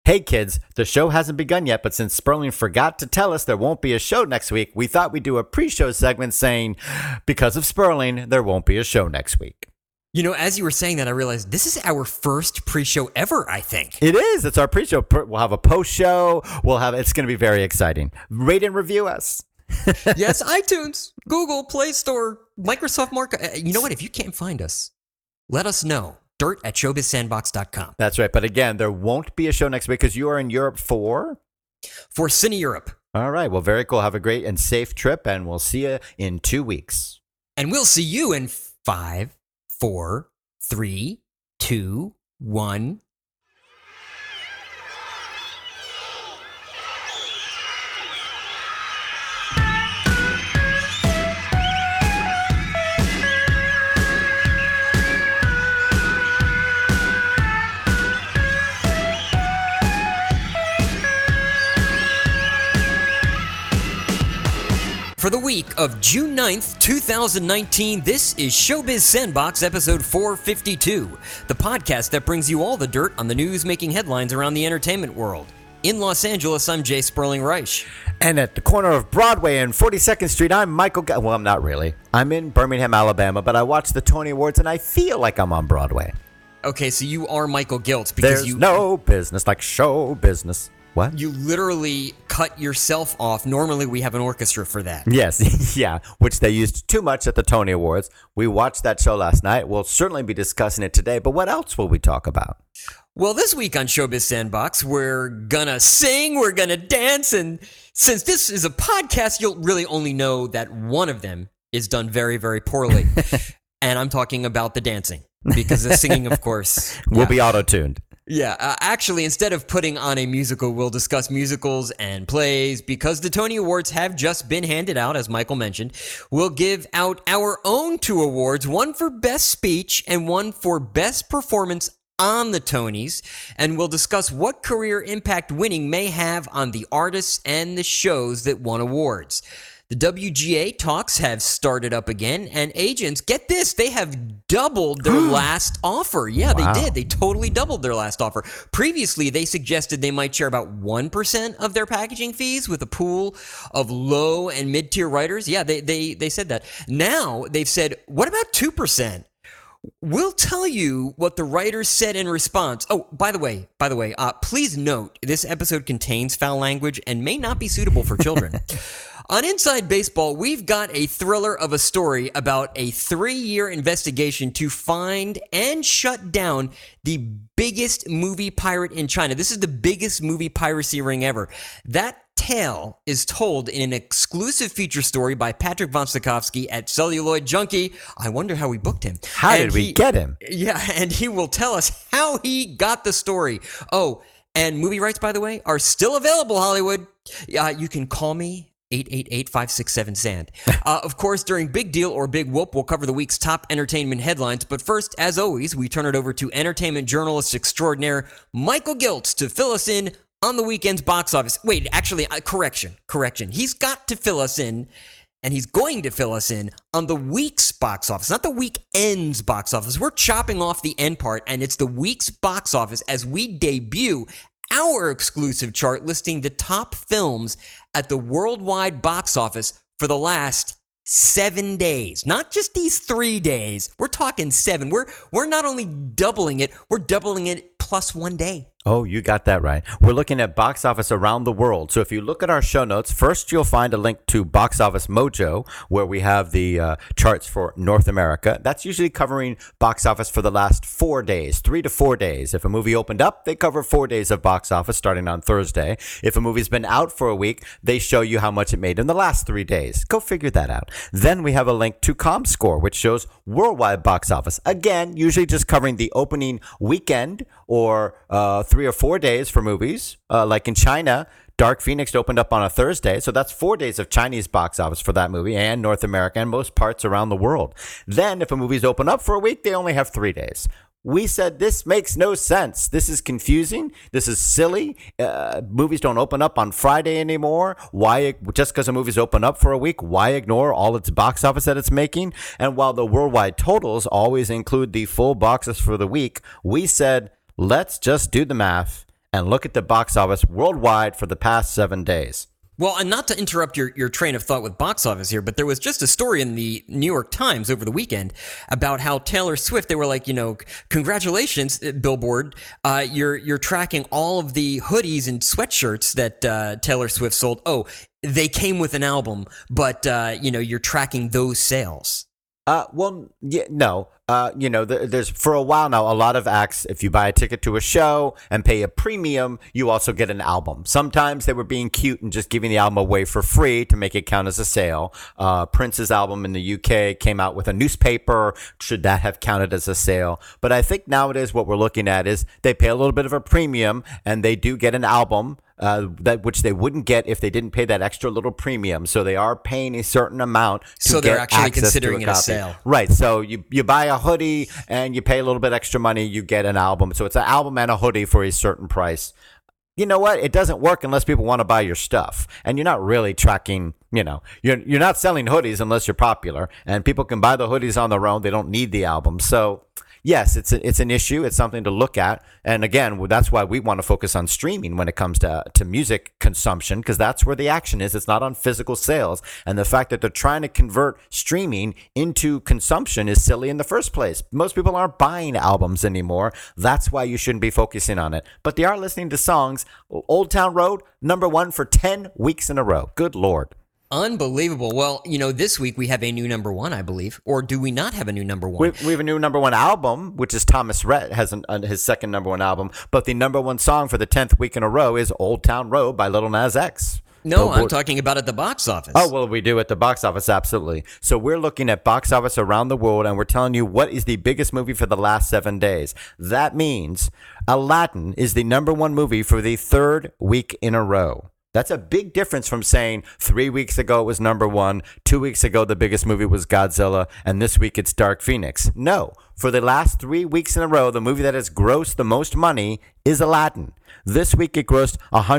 Hey kids, the show hasn't begun yet, but since Sperling forgot to tell us there won't be a show next week, we thought we'd do a pre-show segment saying, because of Sperling, there won't be a show next week. You know, as you were saying that, I realized this is our first pre-show ever, I think. It is. It's our pre-show. We'll have a post-show. It's going to be very exciting. Rate and review us. Yes, iTunes, Google, Play Store, Microsoft Market. You know what? If you can't find us, let us know. dirt@showbizsandbox.com. That's right. But again, there won't be a show next week because you are in Europe for Cine Europe. All right. Well, very cool. Have a great and safe trip, and we'll see you in 2 weeks. And we'll see you in 5, 4, 3, 2, 1. For the week of June 9th, 2019, this is Showbiz Sandbox episode 452, the podcast that brings you all the dirt on the news making headlines around the entertainment world. In Los Angeles, I'm Jay Sperling Reich. And at the corner of Broadway and 42nd Street, I'm Michael... Well, I'm not really. I'm in Birmingham, Alabama, but I watch the Tony Awards and I feel like I'm on Broadway. Okay, so you are Michael Giltz because There's no business like show business. What? You literally cut yourself off. Normally, we have an orchestra for that. Yes, yeah, which they used too much at the Tony Awards. We watched that show last night. We'll certainly be discussing it today, but what else will we talk about? Well, this week on Showbiz Sandbox, we're gonna sing, we're gonna dance, and since this is a podcast, you'll really only know that one of them is done very, very poorly. And I'm talking about the dancing, because the singing, of course... will be auto-tuned. Yeah, actually, instead of putting on a musical, we'll discuss musicals and plays. Because the Tony Awards have just been handed out, as Michael mentioned, we'll give out our own 2 awards, one for Best Speech and one for Best Performance on the Tonys, and we'll discuss what career impact winning may have on the artists and the shows that won awards. The WGA talks have started up again, and agents, get this, they have doubled their last offer. Yeah, wow. They did. They totally doubled their last offer. Previously, they suggested they might share about 1% of their packaging fees with a pool of low and mid-tier writers. Yeah, they said that. Now, they've said, what about 2%? We'll tell you what the writers said in response. Oh, by the way, please note, this episode contains foul language and may not be suitable for children. On Inside Baseball, we've got a thriller of a story about a 3-year investigation to find and shut down the biggest movie pirate in China. This is the biggest movie piracy ring ever. That tale is told in an exclusive feature story by Patrick von Stokowski at Celluloid Junkie. I wonder how we booked him. How did we get him? Yeah, and he will tell us how he got the story. Oh, and movie rights, by the way, are still available, Hollywood. You can call me 888-567-SAND. Of course, during Big Deal or Big Whoop, we'll cover the week's top entertainment headlines. But first, as always, we turn it over to entertainment journalist extraordinaire Michael Giltz to fill us in on the weekend's box office. Wait, actually, correction. He's got to fill us in, and he's going to fill us in on the week's box office, not the weekend's box office. We're chopping off the end part, and it's the week's box office as we debut our exclusive chart listing the top films at the worldwide box office for the last 7 days. Not just these 3 days. We're talking 7. We're not only doubling it, we're doubling it plus 1 day. Oh, you got that right. We're looking at box office around the world. So if you look at our show notes, first you'll find a link to Box Office Mojo, where we have the charts for North America. That's usually covering box office for the last 4 days, 3 to 4 days. If a movie opened up, they cover 4 days of box office starting on Thursday. If a movie's been out for a week, they show you how much it made in the last 3 days. Go figure that out. Then we have a link to ComScore, which shows worldwide box office. Again, usually just covering the opening weekend or 3 or 4 days for movies. Like in China, Dark Phoenix opened up on a Thursday, so that's 4 days of Chinese box office for that movie, and North America and most parts around the world. Then if a movie's open up for a week, they only have 3 days. We said this makes no sense. This is confusing. This is silly. Movies don't open up on Friday anymore. Why, just because a movie's open up for a week, why ignore all its box office that it's making? And while the worldwide totals always include the full box office for the week, we said, let's just do the math and look at the box office worldwide for the past 7 days. Well, and not to interrupt your train of thought with box office here, but there was just a story in the New York Times over the weekend about how Taylor Swift, they were like, congratulations, Billboard, you're tracking all of the hoodies and sweatshirts that Taylor Swift sold. Oh, they came with an album, but you're tracking those sales. There's for a while now, a lot of acts, if you buy a ticket to a show and pay a premium, you also get an album. Sometimes they were being cute and just giving the album away for free to make it count as a sale. Prince's album in the UK came out with a newspaper. Should that have counted as a sale? But I think nowadays what we're looking at is they pay a little bit of a premium and they do get an album. Which they wouldn't get if they didn't pay that extra little premium. So they are paying a certain amount to so they're get actually access considering to it a sale. Right. So you buy a hoodie and you pay a little bit extra money, you get an album. So it's an album and a hoodie for a certain price. You know what? It doesn't work unless people want to buy your stuff. And you're not really tracking, you're not selling hoodies unless you're popular. And people can buy the hoodies on their own. They don't need the album. So yes, it's an issue. It's something to look at. And again, that's why we want to focus on streaming when it comes to music consumption, because that's where the action is. It's not on physical sales. And the fact that they're trying to convert streaming into consumption is silly in the first place. Most people aren't buying albums anymore. That's why you shouldn't be focusing on it. But they are listening to songs. Old Town Road, #1 for 10 weeks in a row. Good Lord. Unbelievable. Well, this week we have a new #1, I believe. Or do we not have a new #1? We have a new #1 album, which is Thomas Rhett has his second #1 album. But the #1 song for the 10th week in a row is Old Town Road by Lil Nas X. No, Billboard. I'm talking about at the box office. Oh, well, we do at the box office, absolutely. So we're looking at box office around the world, and we're telling you what is the biggest movie for the last 7 days. That means Aladdin is the #1 movie for the 3rd week in a row. That's a big difference from saying 3 weeks ago it was #1, 2 weeks ago the biggest movie was Godzilla, and this week it's Dark Phoenix. No, for the last 3 weeks in a row, the movie that has grossed the most money is Aladdin. This week it grossed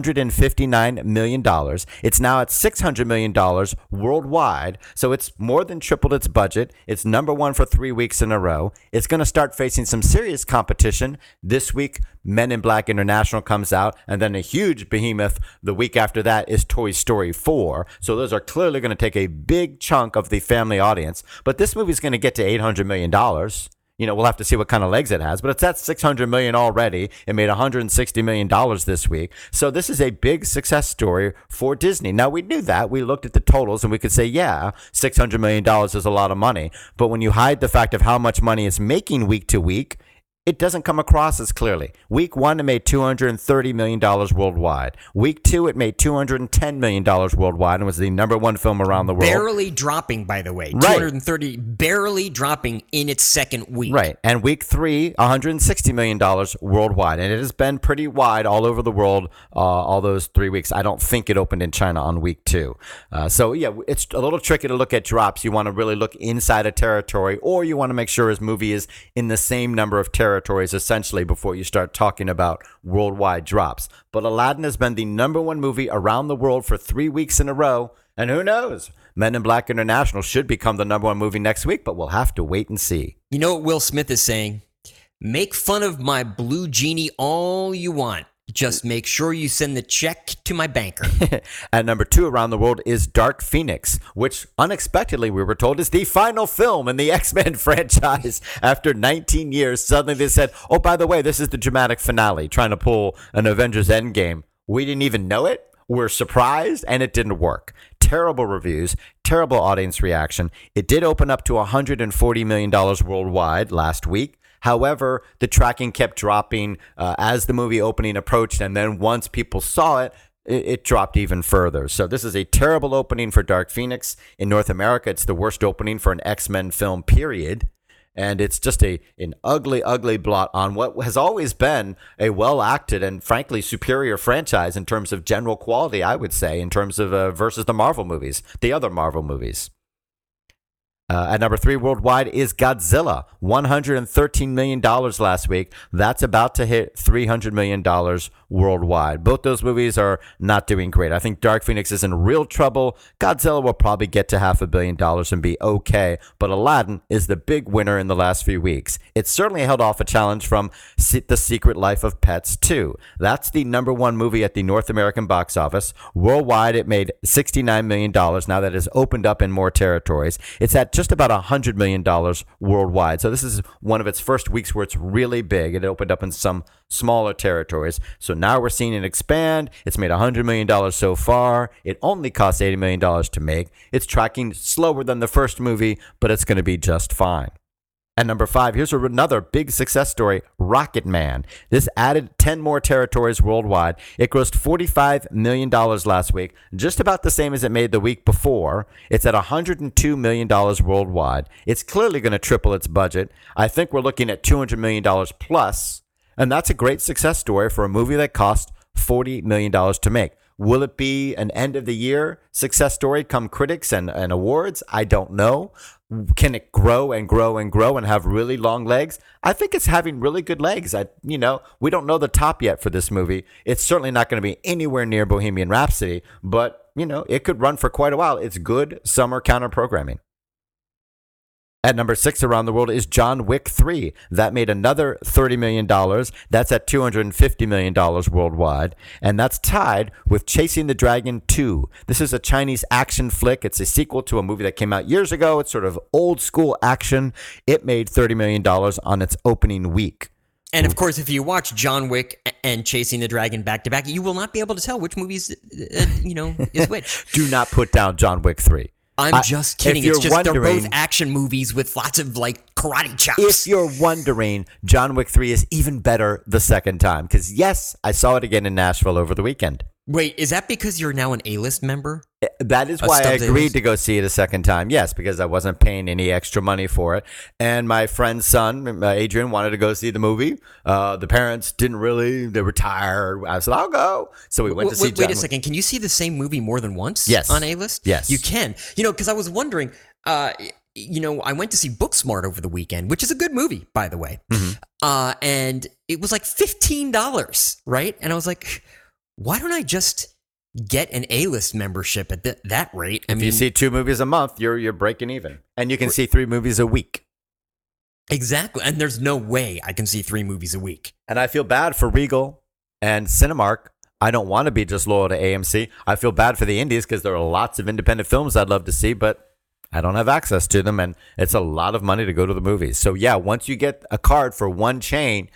$159 million. It's now at $600 million worldwide, so it's more than tripled its budget. It's #1 for 3 weeks in a row. It's going to start facing some serious competition. This week, Men in Black International comes out, and then a huge behemoth the week after that is Toy Story 4. So those are clearly going to take a big chunk of the family audience. But this movie is going to get to $800 million. We'll have to see what kind of legs it has, but it's at $600 million already. It made $160 million this week. So this is a big success story for Disney. Now, we knew that. We looked at the totals and we could say, yeah, $600 million is a lot of money. But when you hide the fact of how much money it's making week to week, it doesn't come across as clearly. Week 1, it made $230 million worldwide. Week 2, it made $210 million worldwide and was the #1 film around the world. Barely dropping, by the way. Right. 230, barely dropping in its second week. Right. And week 3, $160 million worldwide. And it has been pretty wide all over the world all those 3 weeks. I don't think it opened in China on week 2. So, yeah, it's a little tricky to look at drops. You want to really look inside a territory, or you want to make sure his movie is in the same number of territories essentially before you start talking about worldwide drops. But Aladdin has been the #1 movie around the world for 3 weeks in a row. And who knows? Men in Black International should become the #1 movie next week, but we'll have to wait and see. You know what Will Smith is saying? Make fun of my blue genie all you want. Just make sure you send the check to my banker. At #2 around the world is Dark Phoenix, which unexpectedly we were told is the final film in the X-Men franchise. After 19 years, suddenly they said, oh, by the way, this is the dramatic finale, trying to pull an Avengers Endgame. We didn't even know it. We're surprised, and it didn't work. Terrible reviews, terrible audience reaction. It did open up to $140 million worldwide last week. However, the tracking kept dropping as the movie opening approached, and then once people saw it, it dropped even further. So this is a terrible opening for Dark Phoenix. In North America, it's the worst opening for an X-Men film, period. And it's just an ugly, ugly blot on what has always been a well-acted and, frankly, superior franchise in terms of general quality, I would say, in terms of versus the Marvel movies, the other Marvel movies. At number 3 worldwide is Godzilla, $113 million last week. That's about to hit $300 million worldwide. Both those movies are not doing great. I think Dark Phoenix is in real trouble. Godzilla will probably get to $500 million and be okay, but Aladdin is the big winner in the last few weeks. It certainly held off a challenge from The Secret Life of Pets 2. That's the number 1 movie at the North American box office. Worldwide, it made $69 million now that it has opened up in more territories. It's at just about $100 million worldwide. So this is one of its first weeks where it's really big. It opened up in some smaller territories. So now we're seeing it expand. It's made $100 million so far. It only cost $80 million to make. It's tracking slower than the first movie, but it's going to be just fine. At number 5, here's another big success story, Rocket Man. This added 10 more territories worldwide. It grossed $45 million last week, just about the same as it made the week before. It's at $102 million worldwide. It's clearly going to triple its budget. I think we're looking at $200 million plus, and that's a great success story for a movie that cost $40 million to make. Will it be an end of the year success story come critics and awards? I don't know. Can it grow and grow and grow and have really long legs? I think it's having really good legs. We don't know the top yet for this movie. It's certainly not going to be anywhere near Bohemian Rhapsody, but, it could run for quite a while. It's good summer counter programming. At number 6 around the world is John Wick 3. That made another $30 million. That's at $250 million worldwide. And that's tied with Chasing the Dragon 2. This is a Chinese action flick. It's a sequel to a movie that came out years ago. It's sort of old school action. It made $30 million on its opening week. And of course, if you watch John Wick and Chasing the Dragon back to back, you will not be able to tell which movie is which. Do not put down John Wick 3. I'm just kidding. It's just they're both action movies with lots of karate chops. If you're wondering, John Wick 3 is even better the second time. Because yes, I saw it again in Nashville over the weekend. Wait, is that because you're now an A-list member? That is why I agreed to go see it a second time. Yes, because I wasn't paying any extra money for it. And my friend's son, Adrian, wanted to go see the movie. The parents didn't really. They were tired. I said, I'll go. So we went to see John Wick. Wait a second. Can you see the same movie more than once? Yes. On A-list? Yes. You can. Because I was wondering, I went to see Booksmart over the weekend, which is a good movie, by the way. Mm-hmm. And it was like $15, right? And I was like, why don't I just get an A-list membership at that rate? If you see 2 movies a month, you're breaking even. And you can see 3 movies a week. Exactly. And there's no way I can see 3 movies a week. And I feel bad for Regal and Cinemark. I don't want to be just loyal to AMC. I feel bad for the indies because there are lots of independent films I'd love to see, but I don't have access to them. And it's a lot of money to go to the movies. So yeah, once you get a card for one chain,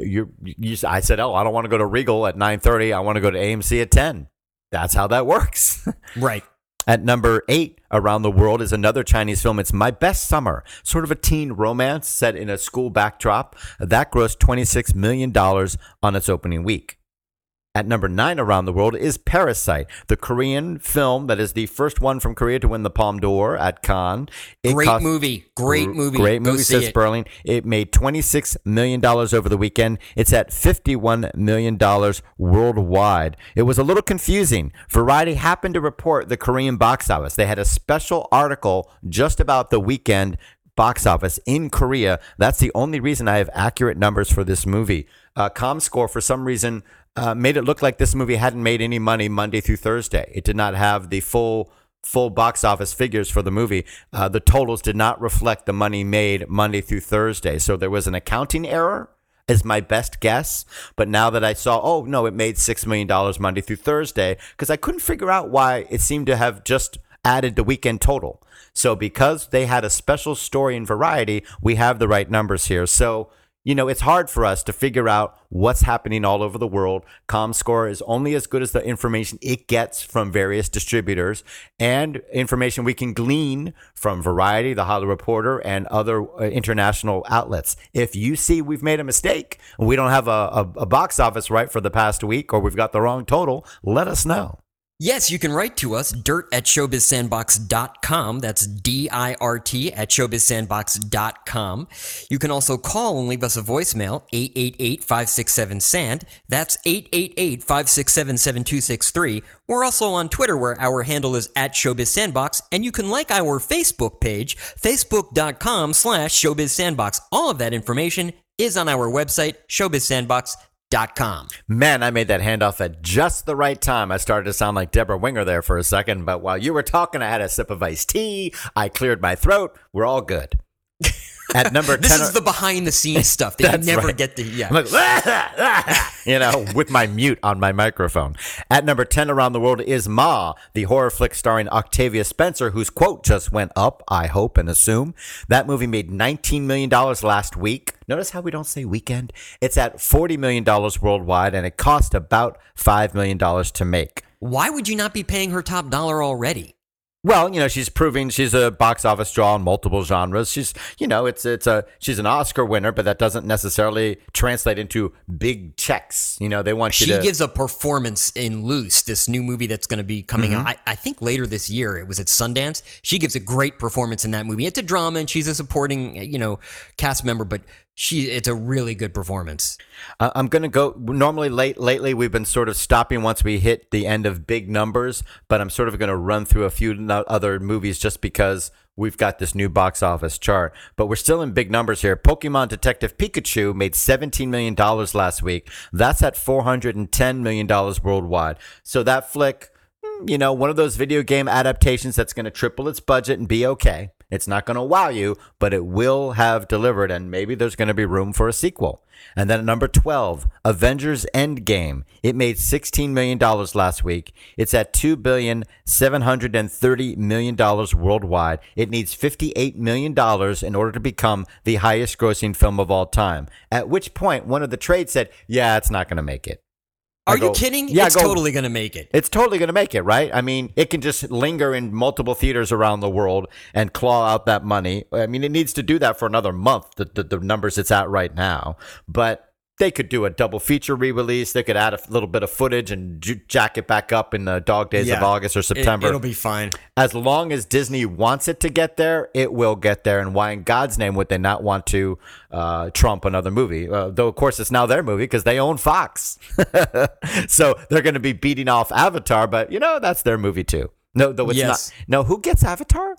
I said, I don't want to go to Regal at 9:30. I want to go to AMC at 10. That's how that works. Right. At number 8 around the world is another Chinese film. It's My Best Summer, sort of a teen romance set in a school backdrop. That grossed $26 million on its opening week. At number 9 around the world is Parasite, the Korean film that is the first one from Korea to win the Palme d'Or at Cannes. Great movie, says Sperling. It made $26 million over the weekend. It's at $51 million worldwide. It was a little confusing. Variety happened to report the Korean box office. They had a special article just about the weekend box office in Korea. That's the only reason I have accurate numbers for this movie. ComScore, for some reason, made it look like this movie hadn't made any money Monday through Thursday. It did not have the full box office figures for the movie. The totals did not reflect the money made Monday through Thursday. So there was an accounting error, is my best guess. But now that I saw, it made $6 million Monday through Thursday, because I couldn't figure out why it seemed to have just added the weekend total. So because they had a special story in Variety, we have the right numbers here. So it's hard for us to figure out what's happening all over the world. ComScore is only as good as the information it gets from various distributors and information we can glean from Variety, The Hollywood Reporter, and other international outlets. If you see we've made a mistake, we don't have a box office right for the past week, or we've got the wrong total, let us know. Yes, you can write to us, dirt@showbizsandbox.com. That's DIRT at showbizsandbox.com. You can also call and leave us a voicemail, 888-567-SAND. That's 888-567-7263. We're also on Twitter, where our handle is @showbizsandbox, and you can like our Facebook page, facebook.com/showbizsandbox. All of that information is on our website, showbizsandbox.com. Man, I made that handoff at just the right time. I started to sound like Deborah Winger there for a second, but while you were talking, I had a sip of iced tea. I cleared my throat. We're all good. At number 10, this is the behind-the-scenes stuff that you never get to. Yeah, I'm like, with my mute on my microphone. At number 10 around the world is Ma, the horror flick starring Octavia Spencer, whose quote just went up, I hope and assume. That movie made $19 million last week. Notice how we don't say weekend? It's at $40 million worldwide, and it cost about $5 million to make. Why would you not be paying her top dollar already? Well, she's proving she's a box office draw in multiple genres. She's, she's an Oscar winner, but that doesn't necessarily translate into big checks. They want She gives a performance in Loose, this new movie that's going to be coming out, I think later this year. It was at Sundance. She gives a great performance in that movie. It's a drama, and she's a supporting, cast member, but it's a really good performance. I'm going to go. Normally, lately, we've been sort of stopping once we hit the end of big numbers, but I'm sort of going to run through a few other movies just because we've got this new box office chart. But we're still in big numbers here. Pokemon Detective Pikachu made $17 million last week. That's at $410 million worldwide. So that flick, one of those video game adaptations that's going to triple its budget and be okay. It's not going to wow you, but it will have delivered, and maybe there's going to be room for a sequel. And then at number 12, Avengers Endgame. It made $16 million last week. It's at $2,730 million worldwide. It needs $58 million in order to become the highest grossing film of all time. At which point, one of the trades said, yeah, it's not going to make it. Are you kidding? Yeah, it's totally going to make it. It's totally going to make it, right? I mean, it can just linger in multiple theaters around the world and claw out that money. I mean, it needs to do that for another month, the numbers it's at right now. But they could do a double feature re-release. They could add a little bit of footage and jack it back up in the dog days of August or September. It'll be fine. As long as Disney wants it to get there, it will get there. And why in God's name would they not want to trump another movie? Though, of course, it's now their movie because they own Fox. So they're going to be beating off Avatar, but, that's their movie too. No, though it's not. No, who gets Avatar?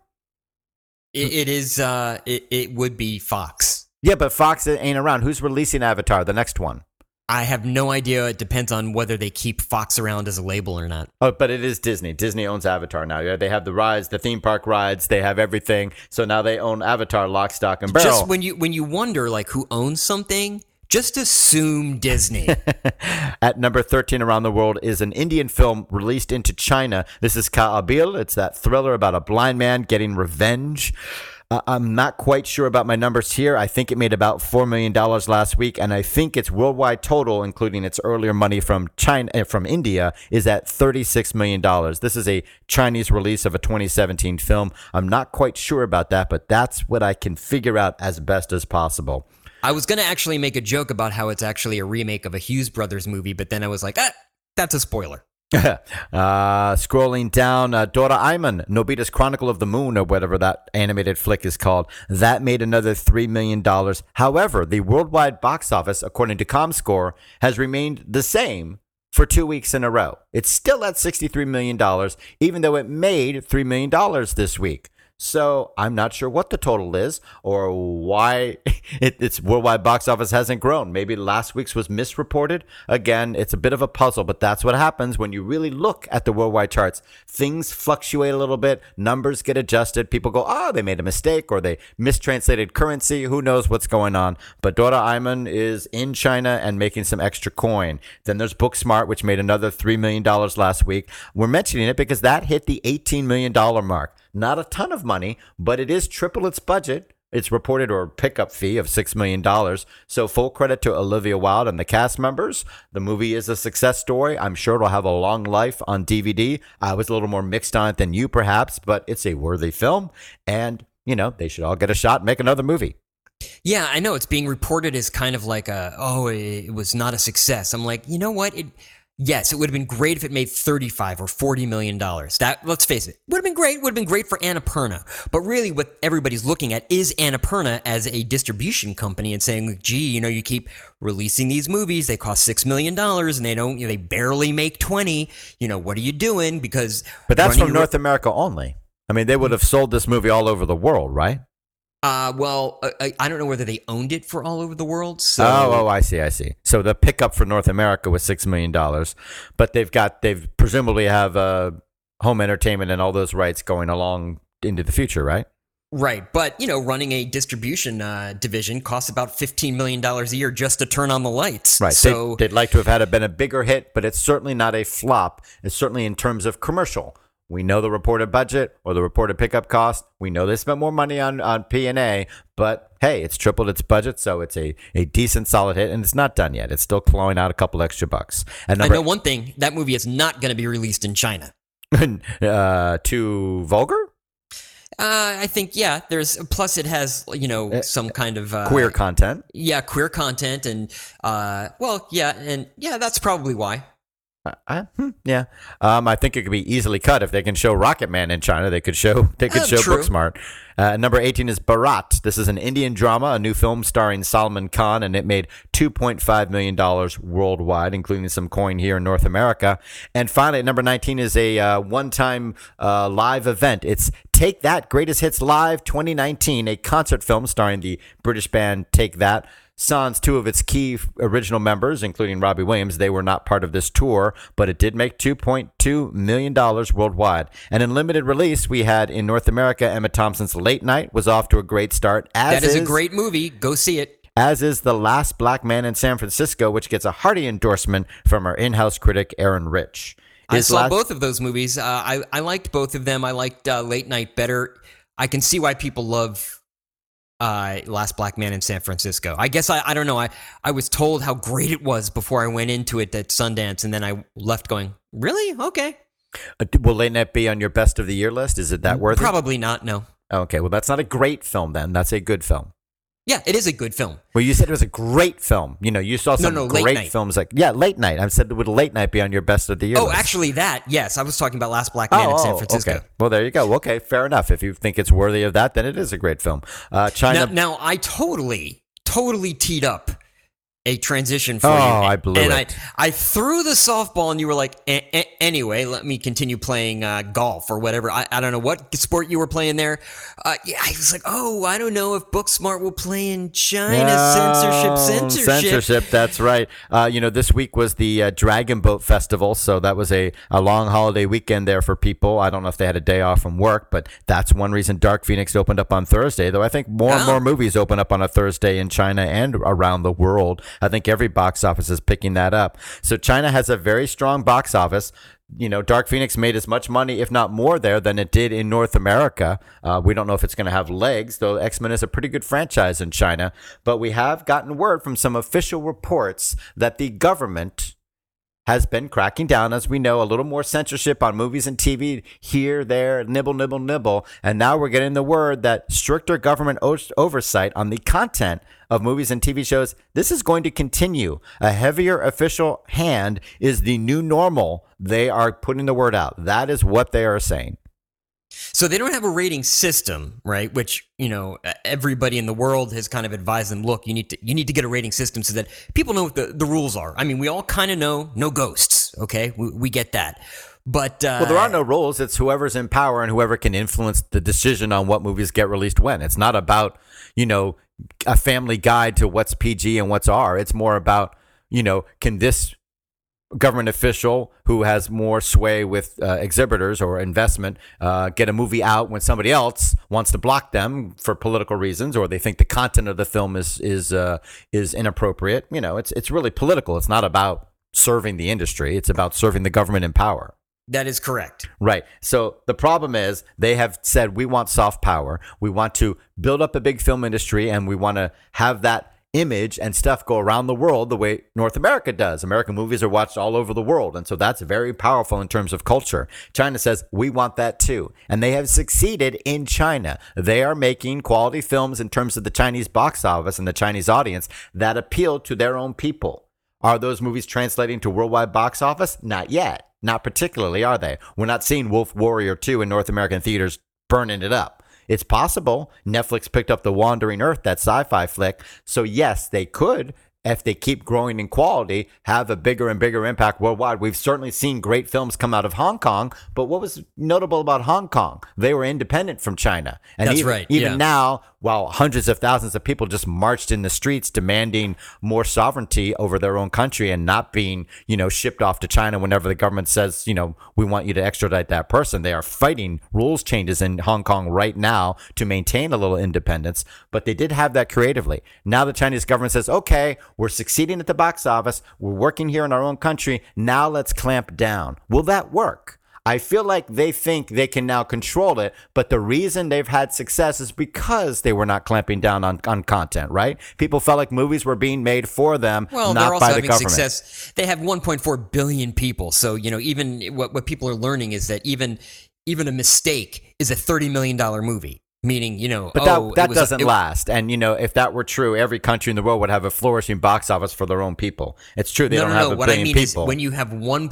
It would be Fox. Yeah, but Fox ain't around. Who's releasing Avatar, the next one? I have no idea. It depends on whether they keep Fox around as a label or not. Oh, but it is Disney. Disney owns Avatar now. Yeah, they have the rides, the theme park rides. They have everything. So now they own Avatar, lock, stock, and barrel. Just when you wonder like who owns something, just assume Disney. At number 13 around the world is an Indian film released into China. This is Kaabil. It's that thriller about a blind man getting revenge. I'm not quite sure about my numbers here. I think it made about $4 million last week, and I think its worldwide total, including its earlier money from India, is at $36 million. This is a Chinese release of a 2017 film. I'm not quite sure about that, but that's what I can figure out as best as possible. I was going to actually make a joke about how it's actually a remake of a Hughes Brothers movie, but then I was like, that's a spoiler. Scrolling down, Doraemon, Nobita's Chronicle of the Moon, or whatever that animated flick is called, that made another $3 million. However, the worldwide box office, according to ComScore, has remained the same for 2 weeks in a row. It's still at $63 million, even though it made $3 million this week. So I'm not sure what the total is or why its worldwide box office hasn't grown. Maybe last week's was misreported. Again, it's a bit of a puzzle, but that's what happens when you really look at the worldwide charts. Things fluctuate a little bit. Numbers get adjusted. People go, they made a mistake or they mistranslated currency. Who knows what's going on? But Doraemon is in China and making some extra coin. Then there's Booksmart, which made another $3 million last week. We're mentioning it because that hit the $18 million mark. Not a ton of money, but it is triple its budget. It's reported or pickup fee of $6 million. So full credit to Olivia Wilde and the cast members. The movie is a success story. I'm sure it'll have a long life on DVD. I was a little more mixed on it than you perhaps, but it's a worthy film. And, they should all get a shot and make another movie. Yeah, I know. It's being reported as kind of like it was not a success. I'm like, you know what? Yes, it would have been great if it made $35 or $40 million. That, let's face it, would have been great. Would have been great for Annapurna. But really, what everybody's looking at is Annapurna as a distribution company and saying, "Gee, you keep releasing these movies. They cost $6 million, and they barely make 20. What are you doing?" But that's from North America only. I mean, they would have sold this movie all over the world, right? I don't know whether they owned it for all over the world. So. I see. So the pickup for North America was $6 million, but they've presumably have home entertainment and all those rights going along into the future, right? Right, but running a distribution division costs about $15 million a year just to turn on the lights. Right. So they'd like to have been a bigger hit, but it's certainly not a flop. It's certainly in terms of commercial. We know the reported budget or the reported pickup cost. We know they spent more money on P&A, but hey, it's tripled its budget, so it's a decent, solid hit, and it's not done yet. It's still clawing out a couple extra bucks. And I know one thing, that movie is not going to be released in China. Too vulgar? I think, yeah. Plus it has, some kind of queer content. Yeah, queer content, and that's probably why. Yeah. I think it could be easily cut if they can show Rocket Man in China. They could show Booksmart. Number 18 is Bharat. This is an Indian drama, a new film starring Salman Khan, and it made $2.5 million worldwide, including some coin here in North America. And finally, at number 19 is a one-time live event. It's Take That Greatest Hits Live 2019, a concert film starring the British band Take That. Sans two of its key original members, including Robbie Williams, they were not part of this tour, but it did make $2.2 million worldwide. And in limited release, we had in North America, Emma Thompson's Late Night was off to a great start. That is a great movie. Go see it. As is The Last Black Man in San Francisco, which gets a hearty endorsement from our in-house critic, Aaron Rich. I saw both of those movies. I liked both of them. I liked Late Night better. I can see why people love Last Black Man in San Francisco. I guess I don't know. I was told how great it was before I went into it at Sundance, and then I left going, really? Okay. Will Late Night be on your best of the year list? Is it that worthy? Probably not, no. Okay, well, that's not a great film then. That's a good film. Yeah, it is a good film. Well, you said it was a great film. You saw some great films like, Late Night. I said, would Late Night be on your best of the year list? Actually yes. I was talking about Last Black Man in San Francisco. Okay. Well, there you go. Okay, fair enough. If you think it's worthy of that, then it is a great film. China. Now I totally teed up a transition for you. I blew and it. I threw the softball, and you were like, anyway, let me continue playing golf or whatever. I don't know what sport you were playing there. I was like, I don't know if Booksmart will play in China. Censorship. That's right. This week was the Dragon Boat Festival, so that was a long holiday weekend there for people. I don't know if they had a day off from work, but that's one reason Dark Phoenix opened up on Thursday, though I think more and more movies open up on a Thursday in China and around the world. I think every box office is picking that up. So China has a very strong box office. Dark Phoenix made as much money, if not more there, than it did in North America. We don't know if it's going to have legs, though X-Men is a pretty good franchise in China. But we have gotten word from some official reports that the government has been cracking down, as we know, a little more censorship on movies and TV here, there, nibble. And now we're getting the word that stricter government oversight on the content of movies and TV shows, this is going to continue. A heavier official hand is the new normal. They are putting the word out. That is what they are saying. So they don't have a rating system, right? Which, everybody in the world has kind of advised them, look, you need to get a rating system so that people know what the rules are. I mean, we all kind of know no ghosts, okay? We get that. But well, there are no rules. It's whoever's in power and whoever can influence the decision on what movies get released when. It's not about, a family guide to what's PG and what's R. It's more about, can this government official who has more sway with exhibitors or investment get a movie out when somebody else wants to block them for political reasons, or they think the content of the film is inappropriate. It's really political. It's not about serving the industry. It's about serving the government in power. That is correct. Right. So the problem is they have said, we want soft power. We want to build up a big film industry, and we want to have that image and stuff go around the world the way North America does. American movies are watched all over the world. And so that's very powerful in terms of culture. China says, we want that too. And they have succeeded in China. They are making quality films in terms of the Chinese box office and the Chinese audience that appeal to their own people. Are those movies translating to worldwide box office? Not yet. Not particularly, are they? We're not seeing Wolf Warrior 2 in North American theaters burning it up. It's possible. Netflix picked up The Wandering Earth, that sci-fi flick. So yes, they could, if they keep growing in quality, have a bigger and bigger impact worldwide. We've certainly seen great films come out of Hong Kong, but what was notable about Hong Kong? They were independent from China. And That's even, right. Even yeah. now, while hundreds of thousands of people just marched in the streets demanding more sovereignty over their own country and not being, shipped off to China whenever the government says, we want you to extradite that person. They are fighting rules changes in Hong Kong right now to maintain a little independence, but they did have that creatively. Now the Chinese government says, okay, we're succeeding at the box office. We're working here in our own country. Now let's clamp down. Will that work? I feel like they think they can now control it, but the reason they've had success is because they were not clamping down on content, right? People felt like movies were being made for them, well, not they're also by the having government. success. They have 1.4 billion people, so even what people are learning is that even a mistake is a $30 million movie. Meaning, But that doesn't last. And, if that were true, every country in the world would have a flourishing box office for their own people. It's true. They don't have a what billion I mean people. Is when you have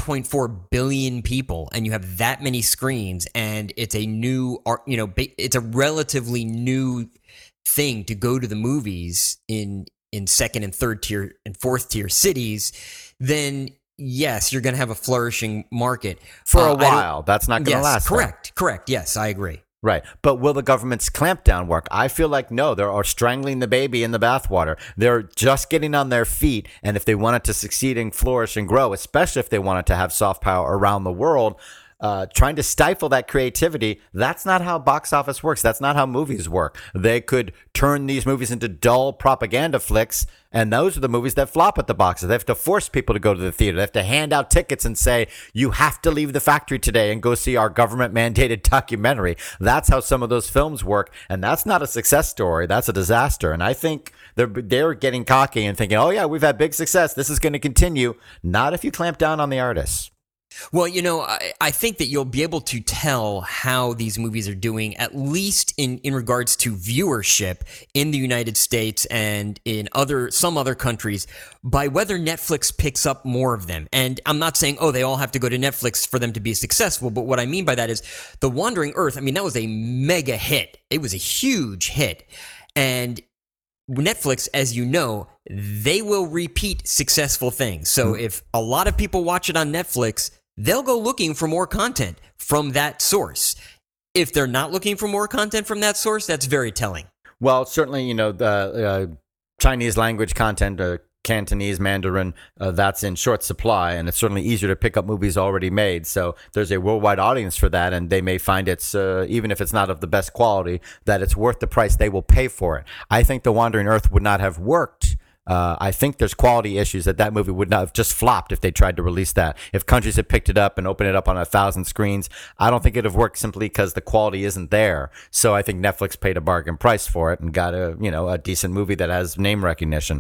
1.4 billion people and you have that many screens and it's a new, it's a relatively new thing to go to the movies in second and third tier and fourth tier cities, then yes, you're going to have a flourishing market. For a while. That's not going to last. Correct. Yes, I agree. Right. But will the government's clampdown work? I feel like no. They are strangling the baby in the bathwater. They're just getting on their feet. And if they wanted to succeed and flourish and grow, especially if they wanted to have soft power around the world, trying to stifle that creativity, that's not how box office works. That's not how movies work. They could turn these movies into dull propaganda flicks, and those are the movies that flop at the box office. They have to force people to go to the theater. They have to hand out tickets and say, you have to leave the factory today and go see our government-mandated documentary. That's how some of those films work, and that's not a success story. That's a disaster, and I think they're getting cocky and thinking, oh, yeah, we've had big success. This is going to continue. Not if you clamp down on the artists. Well, I think that you'll be able to tell how these movies are doing, at least in regards to viewership in the United States and in some other countries, by whether Netflix picks up more of them. And I'm not saying, they all have to go to Netflix for them to be successful. But what I mean by that is The Wandering Earth. I mean, that was a mega hit. It was a huge hit. And Netflix, as you know, they will repeat successful things. So if a lot of people watch it on Netflix, they'll go looking for more content from that source. If they're not looking for more content from that source, that's very telling. Well, certainly, the Chinese language content, Cantonese, Mandarin, that's in short supply, and it's certainly easier to pick up movies already made. So there's a worldwide audience for that, and they may find it's, even if it's not of the best quality, that it's worth the price they will pay for it. I think The Wandering Earth would not have worked. I think there's quality issues that movie would not have just flopped if they tried to release that. If countries had picked it up and opened it up on 1,000 screens, I don't think it'd have worked simply because the quality isn't there. So I think Netflix paid a bargain price for it and got a decent movie that has name recognition.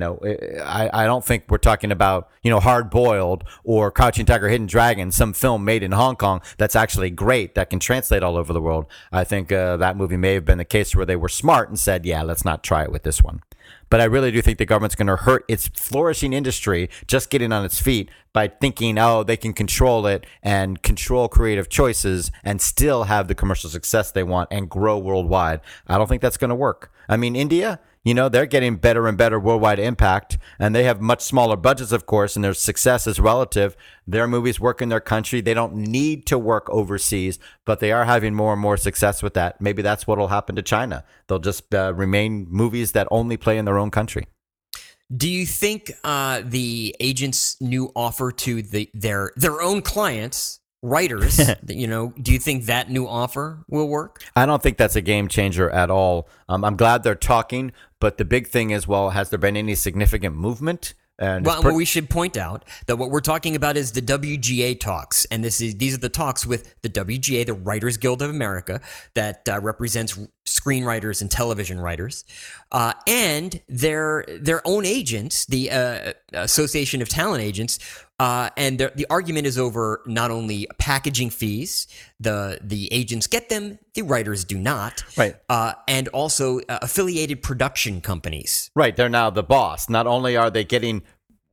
I don't think we're talking about, Hard Boiled or Crouching Tiger, Hidden Dragon, some film made in Hong Kong that's actually great that can translate all over the world. I think that movie may have been the case where they were smart and said, yeah, let's not try it with this one. But I really do think the government's going to hurt its flourishing industry just getting on its feet by thinking, they can control it and control creative choices and still have the commercial success they want and grow worldwide. I don't think that's going to work. I mean, India, they're getting better and better worldwide impact, and they have much smaller budgets, of course, and their success is relative. Their movies work in their country. They don't need to work overseas, but they are having more and more success with that. Maybe that's what will happen to China. They'll just remain movies that only play in their own country. Do you think the agent's new offer to their own clients, writers, do you think that new offer will work? I don't think that's a game changer at all. I'm glad they're talking, but the big thing is, has there been any significant movement? And we should point out that what we're talking about is the WGA talks, and these are the talks with the WGA, the Writers Guild of America, that represents screenwriters and television writers, and their own agents, the Association of Talent Agents, and the argument is over not only packaging fees, the agents get them, the writers do not, right, and also affiliated production companies. Right, they're now the boss. Not only are they getting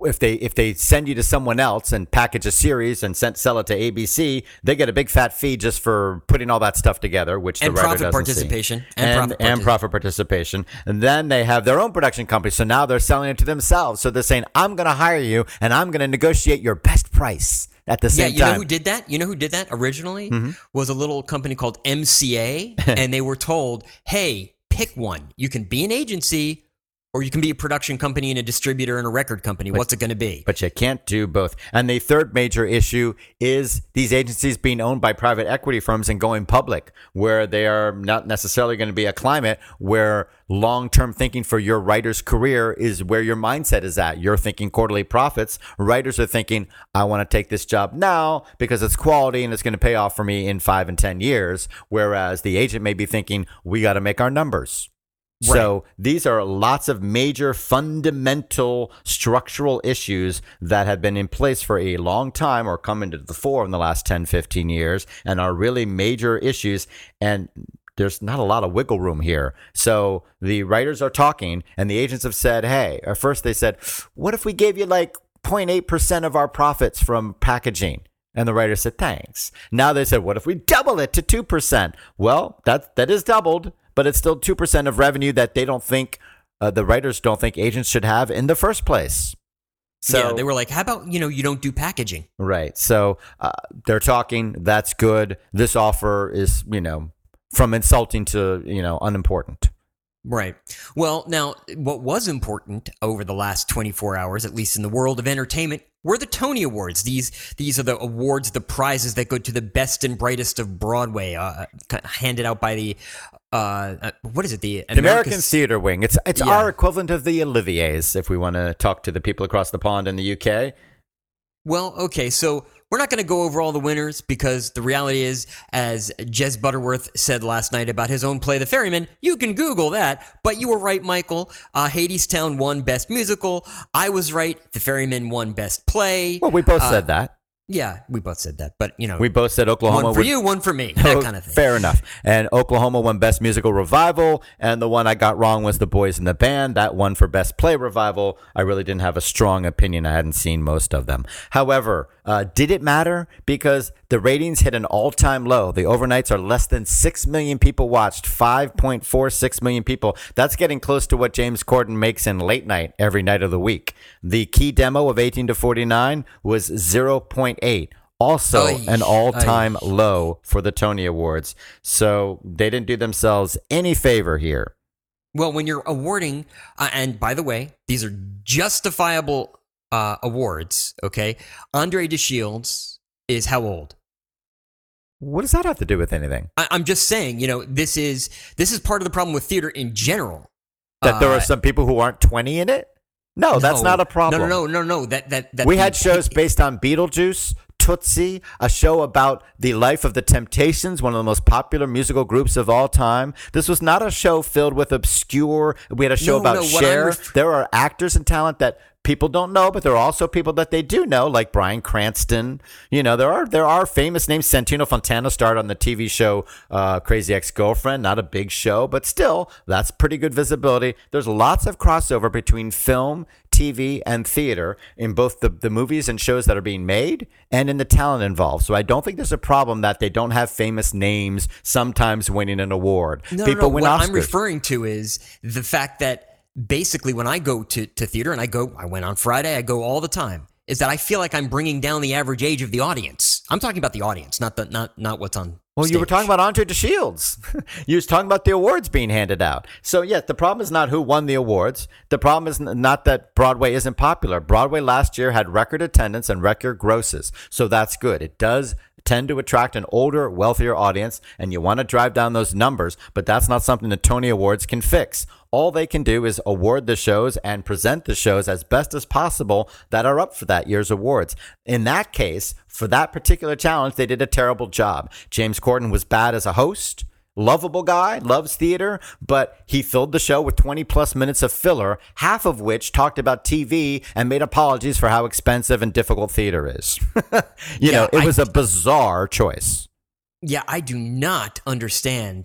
if they send you to someone else and package a series and sell it to ABC, they get a big fat fee just for putting all that stuff together, which the writer doesn't participation see. And profit participation. And then they have their own production company, so now they're selling it to themselves. So they're saying, I'm going to hire you and I'm going to negotiate your best price at the same time. Yeah, you know who did that? You know who did that originally? Was a little company called MCA, and they were told, hey, pick one. You can be an agency, or you can be a production company and a distributor and a record company. What's it going to be? But you can't do both. And the third major issue is these agencies being owned by private equity firms and going public, where they are not necessarily going to be a climate where long-term thinking for your writer's career is where your mindset is at. You're thinking quarterly profits. Writers are thinking, I want to take this job now because it's quality and it's going to pay off for me in 5 and 10 years. Whereas the agent may be thinking, we got to make our numbers. Right. So these are lots of major fundamental structural issues that have been in place for a long time or come into the fore in the last 10, 15 years and are really major issues. And there's not a lot of wiggle room here. So the writers are talking and the agents have said, hey, at first they said, what if we gave you like 0.8% of our profits from packaging? And the writer said, thanks. Now they said, what if we double it to 2%? Well, that is doubled. But it's still 2% of revenue that they don't think, the writers don't think agents should have in the first place. So, yeah, they were like, how about, you don't do packaging? Right. So they're talking, that's good. This offer is, from insulting to, unimportant. Right. Well, now, what was important over the last 24 hours, at least in the world of entertainment, were the Tony Awards. These are the awards, the prizes that go to the best and brightest of Broadway, handed out by the what is it? The American Theatre Wing. It's our equivalent of the Oliviers, if we want to talk to the people across the pond in the UK. Well, okay, so we're not going to go over all the winners because the reality is, as Jez Butterworth said last night about his own play, The Ferryman, you can Google that. But you were right, Michael. Hadestown won Best Musical. I was right. The Ferryman won Best Play. Well, we both said that. Yeah, we both said that, but we both said Oklahoma. One for you, one for me, that kind of thing. Fair enough. And Oklahoma won Best Musical Revival, and the one I got wrong was The Boys in the Band. That one for Best Play Revival. I really didn't have a strong opinion. I hadn't seen most of them. However, did it matter? Because the ratings hit an all-time low. The overnights are less than 6 million people watched. 5.46 million people. That's getting close to what James Corden makes in late night every night of the week. The key demo of 18 to 49 was 0.8. Also an all-time low for the Tony Awards. So they didn't do themselves any favor here. Well, when you're awarding, and by the way, these are justifiable awards, okay? Andre DeShields is how old? What does that have to do with anything? I'm just saying, this is part of the problem with theater in general. That there are some people who aren't 20 in it? No, that's not a problem. No. That we had shows based on Beetlejuice, Tootsie, a show about the life of the Temptations, one of the most popular musical groups of all time. This was not a show filled with obscure. We had a show about Cher. There are actors and talent that people don't know, but there are also people that they do know, like Bryan Cranston. There are famous names. Santino Fontana starred on the TV show Crazy Ex-Girlfriend. Not a big show, but still, that's pretty good visibility. There's lots of crossover between film, TV, and theater in both the movies and shows that are being made and in the talent involved. So I don't think there's a problem that they don't have famous names sometimes winning an award. People win What Oscars. I'm referring to is the fact that basically when I go to theater, and I went on Friday, I go all the time, is that I feel like I'm bringing down the average age of the audience. I'm talking about the audience, not what's on Well, stage. you were talking about Andre DeShields. You was talking about the awards being handed out. So, yeah, the problem is not who won the awards. The problem is not that Broadway isn't popular. Broadway last year had record attendance and record grosses. So that's good. It does tend to attract an older, wealthier audience, and you want to drive down those numbers, but that's not something the Tony Awards can fix. All they can do is award the shows and present the shows as best as possible that are up for that year's awards. In that case, for that particular challenge, they did a terrible job. James Corden was bad as a host. Lovable guy, loves theater, but he filled the show with 20 plus minutes of filler, half of which talked about TV and made apologies for how expensive and difficult theater is. It was a bizarre choice. Yeah, I do not understand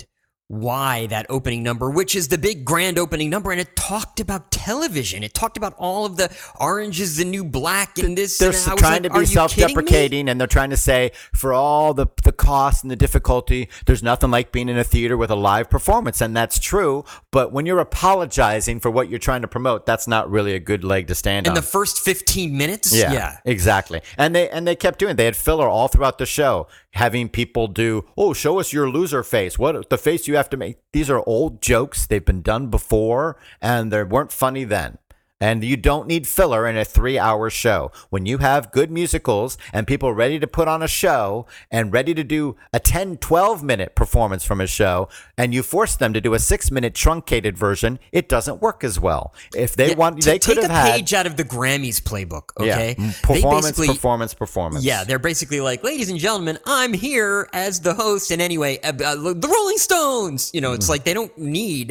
why that opening number, which is the big grand opening number, and it talked about television. It talked about all of the Orange is the New Black and this. They're and I was trying like, to be self-deprecating, and they're trying to say for all the cost and the difficulty, there's nothing like being in a theater with a live performance, and that's true. But when you're apologizing for what you're trying to promote, that's not really a good leg to stand on. In the first 15 minutes? Yeah, exactly. And they kept doing it. They had filler all throughout the show, having people do, oh, show us your loser face. What the face you have to make. These are old jokes. They've been done before, and they weren't funny then. And you don't need filler in a 3-hour show. When you have good musicals and people ready to put on a show and ready to do a 10, 12-minute performance from a show, and you force them to do a 6-minute truncated version, it doesn't work as well. If they want, they could have had... Take a page out of the Grammys playbook, okay? Yeah, performance. Yeah, they're basically like, ladies and gentlemen, I'm here as the host. And anyway, the Rolling Stones, it's like they don't need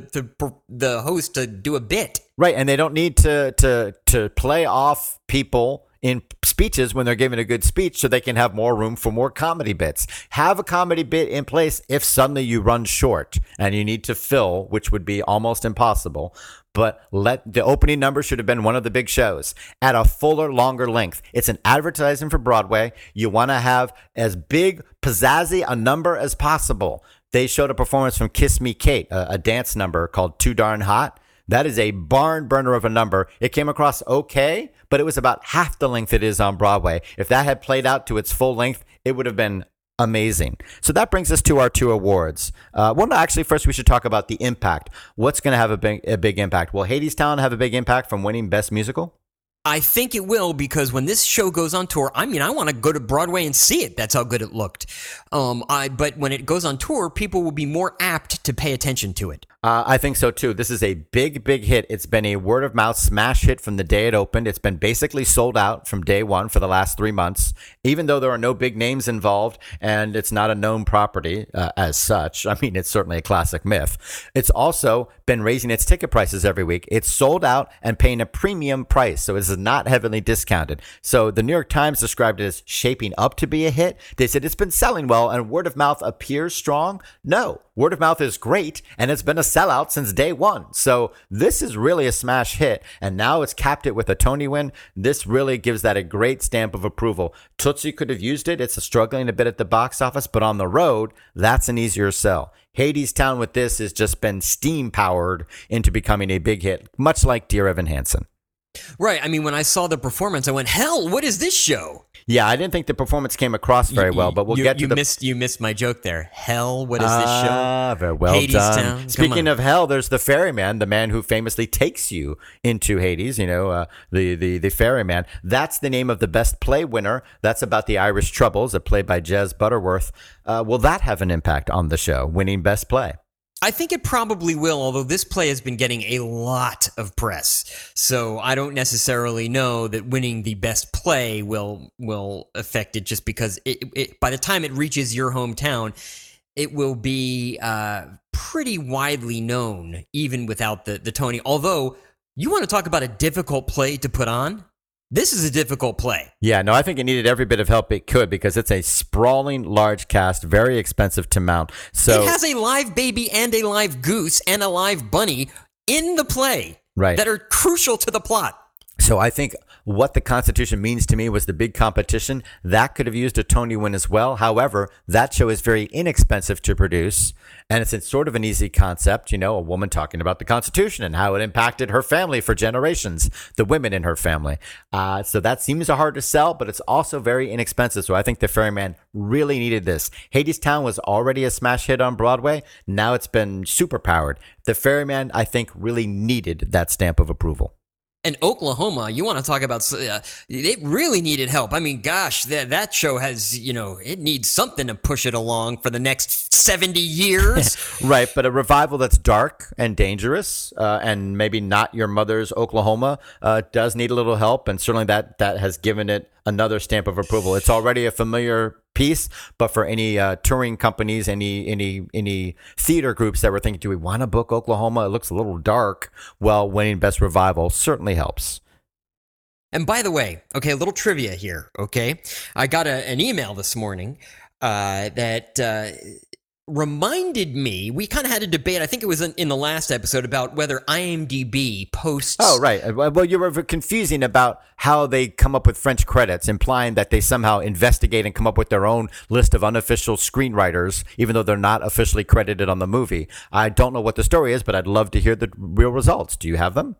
the host to do a bit. Right, and they don't need to play off people in speeches when they're giving a good speech so they can have more room for more comedy bits. Have a comedy bit in place if suddenly you run short and you need to fill, which would be almost impossible. But the opening number should have been one of the big shows at a fuller, longer length. It's an advertising for Broadway. You want to have as big, pizzazzy a number as possible. They showed a performance from Kiss Me Kate, a dance number called Too Darn Hot. That is a barn burner of a number. It came across okay, but it was about half the length it is on Broadway. If that had played out to its full length, it would have been amazing. So that brings us to our 2 awards. Actually, first we should talk about the impact. What's going to have a big impact? Will Hadestown have a big impact from winning Best Musical? I think it will, because when this show goes on tour, I want to go to Broadway and see it. That's how good it looked. But when it goes on tour, people will be more apt to pay attention to it. I think so too. This is a big hit. It's been a word of mouth smash hit from the day it opened. It's been basically sold out from day one for the last 3 months, even though there are no big names involved and it's not a known property as such. I mean, it's certainly a classic myth. It's also been raising its ticket prices every week. It's sold out and paying a premium price, so it's not heavily discounted. So the New York Times described it as shaping up to be a hit. They said it's been selling well and word of mouth appears strong. No, word of mouth is great, and it's been a sellout since day one. So this is really a smash hit, and now it's capped it with a Tony win. This really gives that a great stamp of approval. Tootsie could have used it. It's struggling a bit at the box office, but on the road, that's an easier sell. Hadestown with this has just been steam powered into becoming a big hit, much like Dear Evan Hansen. Right. I mean, when I saw the performance, I went, hell, what is this show? Yeah, I didn't think the performance came across very well, but we'll get to You missed my joke there. Hell, what is this show? Very well Hadestown. Done. Speaking of hell, there's the ferryman, the man who famously takes you into Hades, the ferryman. That's the name of the best play winner. That's about the Irish Troubles, a play by Jez Butterworth. Will that have an impact on the show, winning best play? I think it probably will, although this play has been getting a lot of press. So I don't necessarily know that winning the best play will affect it, just because it by the time it reaches your hometown, it will be pretty widely known, even without the Tony. Although, you want to talk about a difficult play to put on? This is a difficult play. Yeah, no, I think it needed every bit of help it could, because it's a sprawling, large cast, very expensive to mount. So it has a live baby and a live goose and a live bunny in the play, right, that are crucial to the plot. So I think what the Constitution means to me was the big competition. That could have used a Tony win as well. However, that show is very inexpensive to produce, and it's sort of an easy concept, a woman talking about the Constitution and how it impacted her family for generations, the women in her family. So that seems hard to sell, but it's also very inexpensive. So I think the Ferryman really needed this. Hadestown was already a smash hit on Broadway. Now it's been super powered. The Ferryman, I think, really needed that stamp of approval. And Oklahoma, you want to talk about, it really needed help. I mean, gosh, that show has, it needs something to push it along for the next 70 years. Right, but a revival that's dark and dangerous and maybe not your mother's Oklahoma does need a little help, and certainly that has given it another stamp of approval. It's already a familiar piece, but for any touring companies, any theater groups that were thinking, do we want to book Oklahoma? It looks a little dark. Well, winning Best Revival certainly helps. And by the way, okay, a little trivia here, okay? I got an email this morning that reminded me, we kind of had a debate, I think it was in the last episode, about whether IMDb posts. Oh, right. Well, you were confusing about how they come up with French credits, implying that they somehow investigate and come up with their own list of unofficial screenwriters, even though they're not officially credited on the movie. I don't know what the story is, but I'd love to hear the real results. Do you have them?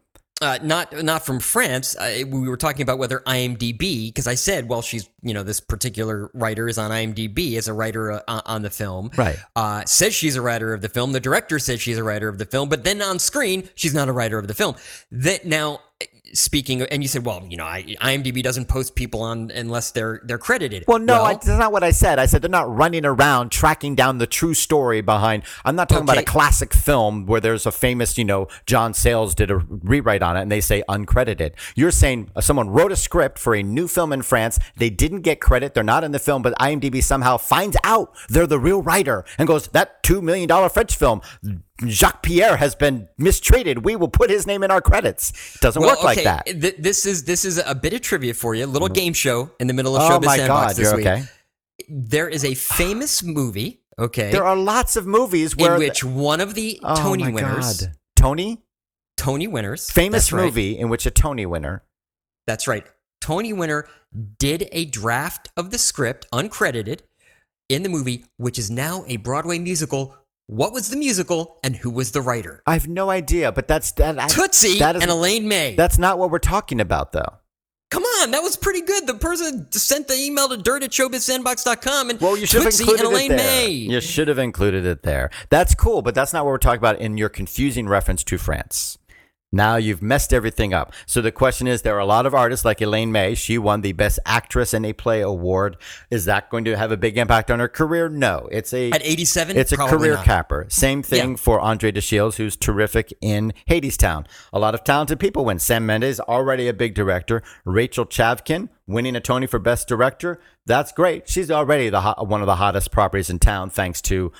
Not from France. We were talking about whether IMDb, because I said, well, she's, this particular writer is on IMDb as a writer on the film. Right. Says she's a writer of the film. The director says she's a writer of the film, but then on screen, she's not a writer of the film. Now, speaking, and you said, well, IMDb doesn't post people on unless they're credited. Well, no, that's not what I said. I said they're not running around tracking down the true story behind. I'm not talking about a classic film where there's a famous, John Sayles did a rewrite on it and they say uncredited. You're saying someone wrote a script for a new film in France. They didn't get credit. They're not in the film, but IMDb somehow finds out they're the real writer and goes, that $2 million French film, Jacques Pierre has been mistreated. We will put his name in our credits. It doesn't work like that. This is a bit of trivia for you. A little game show in the middle of Showbiz Sandbox this week. Okay. There is a famous movie. Okay. There are lots of movies where in which one of the Tony winners. God. Tony winners. Famous movie in which a Tony winner. That's right. Tony winner did a draft of the script, uncredited, in the movie, which is now a Broadway musical. What was the musical and who was the writer? I have no idea, but that's Tootsie and Elaine May. That's not what we're talking about, though. Come on, that was pretty good. The person sent the email to dirt@showbizsandbox.com and you should Tootsie have included and Elaine it there. May. You should have included it there. That's cool, but that's not what we're talking about in your confusing reference to France. Now you've messed everything up. So the question is, there are a lot of artists like Elaine May. She won the Best Actress in a Play award. Is that going to have a big impact on her career? No. It's at 87. It's a career not. capper. Same thing for Andre DeShields, who's terrific in Hadestown. A lot of talented people win. Sam Mendes, already a big director. Rachel Chavkin, winning a Tony for Best Director. That's great. She's already one of the hottest properties in town, thanks to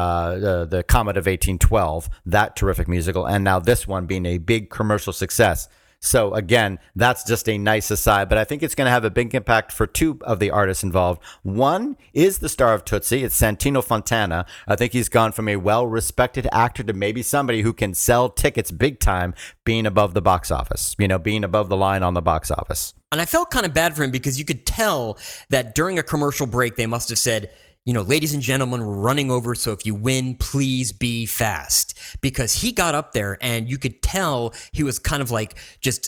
the Comet of 1812, that terrific musical, and now this one being a big commercial success. So again, that's just a nice aside, but I think it's going to have a big impact for two of the artists involved. One is the star of Tootsie. It's Santino Fontana. I think he's gone from a well-respected actor to maybe somebody who can sell tickets big time, being above the box office, being above the line on the box office. And I felt kind of bad for him because you could tell that during a commercial break, they must have said, ladies and gentlemen, we're running over, so if you win, please be fast. Because he got up there and you could tell he was kind of like just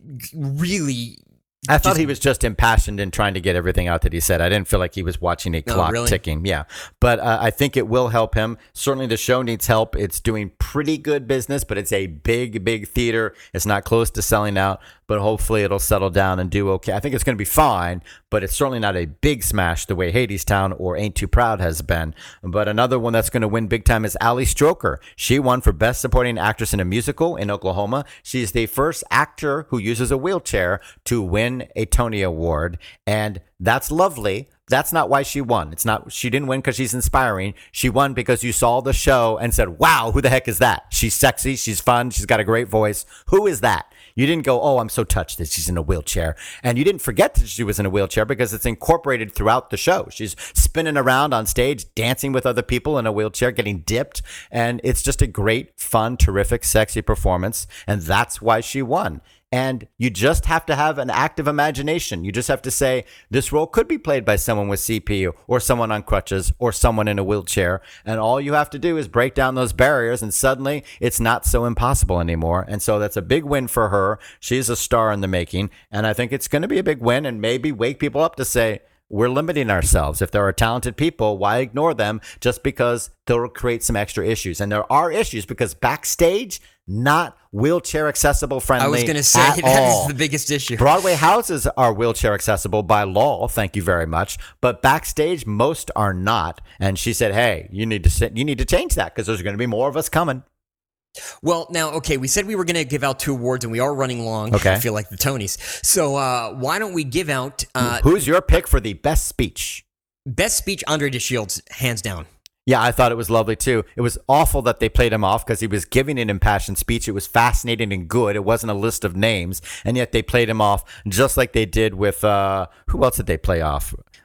really... I thought he was just impassioned in trying to get everything out that he said. I didn't feel like he was watching a clock ticking. Yeah. But I think it will help him. Certainly the show needs help. It's doing pretty good business, but it's a big, big theater. It's not close to selling out, but hopefully it'll settle down and do okay. I think it's going to be fine, but it's certainly not a big smash the way Hadestown or Ain't Too Proud has been. But another one that's going to win big time is Ali Stroker. She won for Best Supporting Actress in a Musical in Oklahoma. She's the first actor who uses a wheelchair to win a Tony Award, and that's lovely. That's not why she won. She didn't win because she's inspiring. She won because you saw the show and said, wow, who the heck is that? She's sexy. She's fun. She's got a great voice. Who is that? You didn't go, oh, I'm so touched that she's in a wheelchair. And you didn't forget that she was in a wheelchair because it's incorporated throughout the show. She's spinning around on stage, dancing with other people in a wheelchair, getting dipped. And it's just a great, fun, terrific, sexy performance. And that's why she won. And you just have to have an active imagination. You just have to say, this role could be played by someone with CP or someone on crutches or someone in a wheelchair. And all you have to do is break down those barriers, and suddenly it's not so impossible anymore. And so that's a big win for her. She's a star in the making. And I think it's going to be a big win and maybe wake people up to say, we're limiting ourselves. If there are talented people, why ignore them just because they'll create some extra issues? And there are issues because backstage, not wheelchair accessible friendly. I was going to say that is the biggest issue. Broadway houses are wheelchair accessible by law. Thank you very much. But backstage, most are not. And she said, hey, you need to change that because there's going to be more of us coming. Well, now, okay, we said we were going to give out 2 awards, and we are running long. Okay. I feel like the Tonys. So why don't we give out... Who's your pick for the best speech? Best speech, Andre DeShields, hands down. Yeah, I thought it was lovely, too. It was awful that they played him off because he was giving an impassioned speech. It was fascinating and good. It wasn't a list of names, and yet they played him off just like they did with... who else did they play off?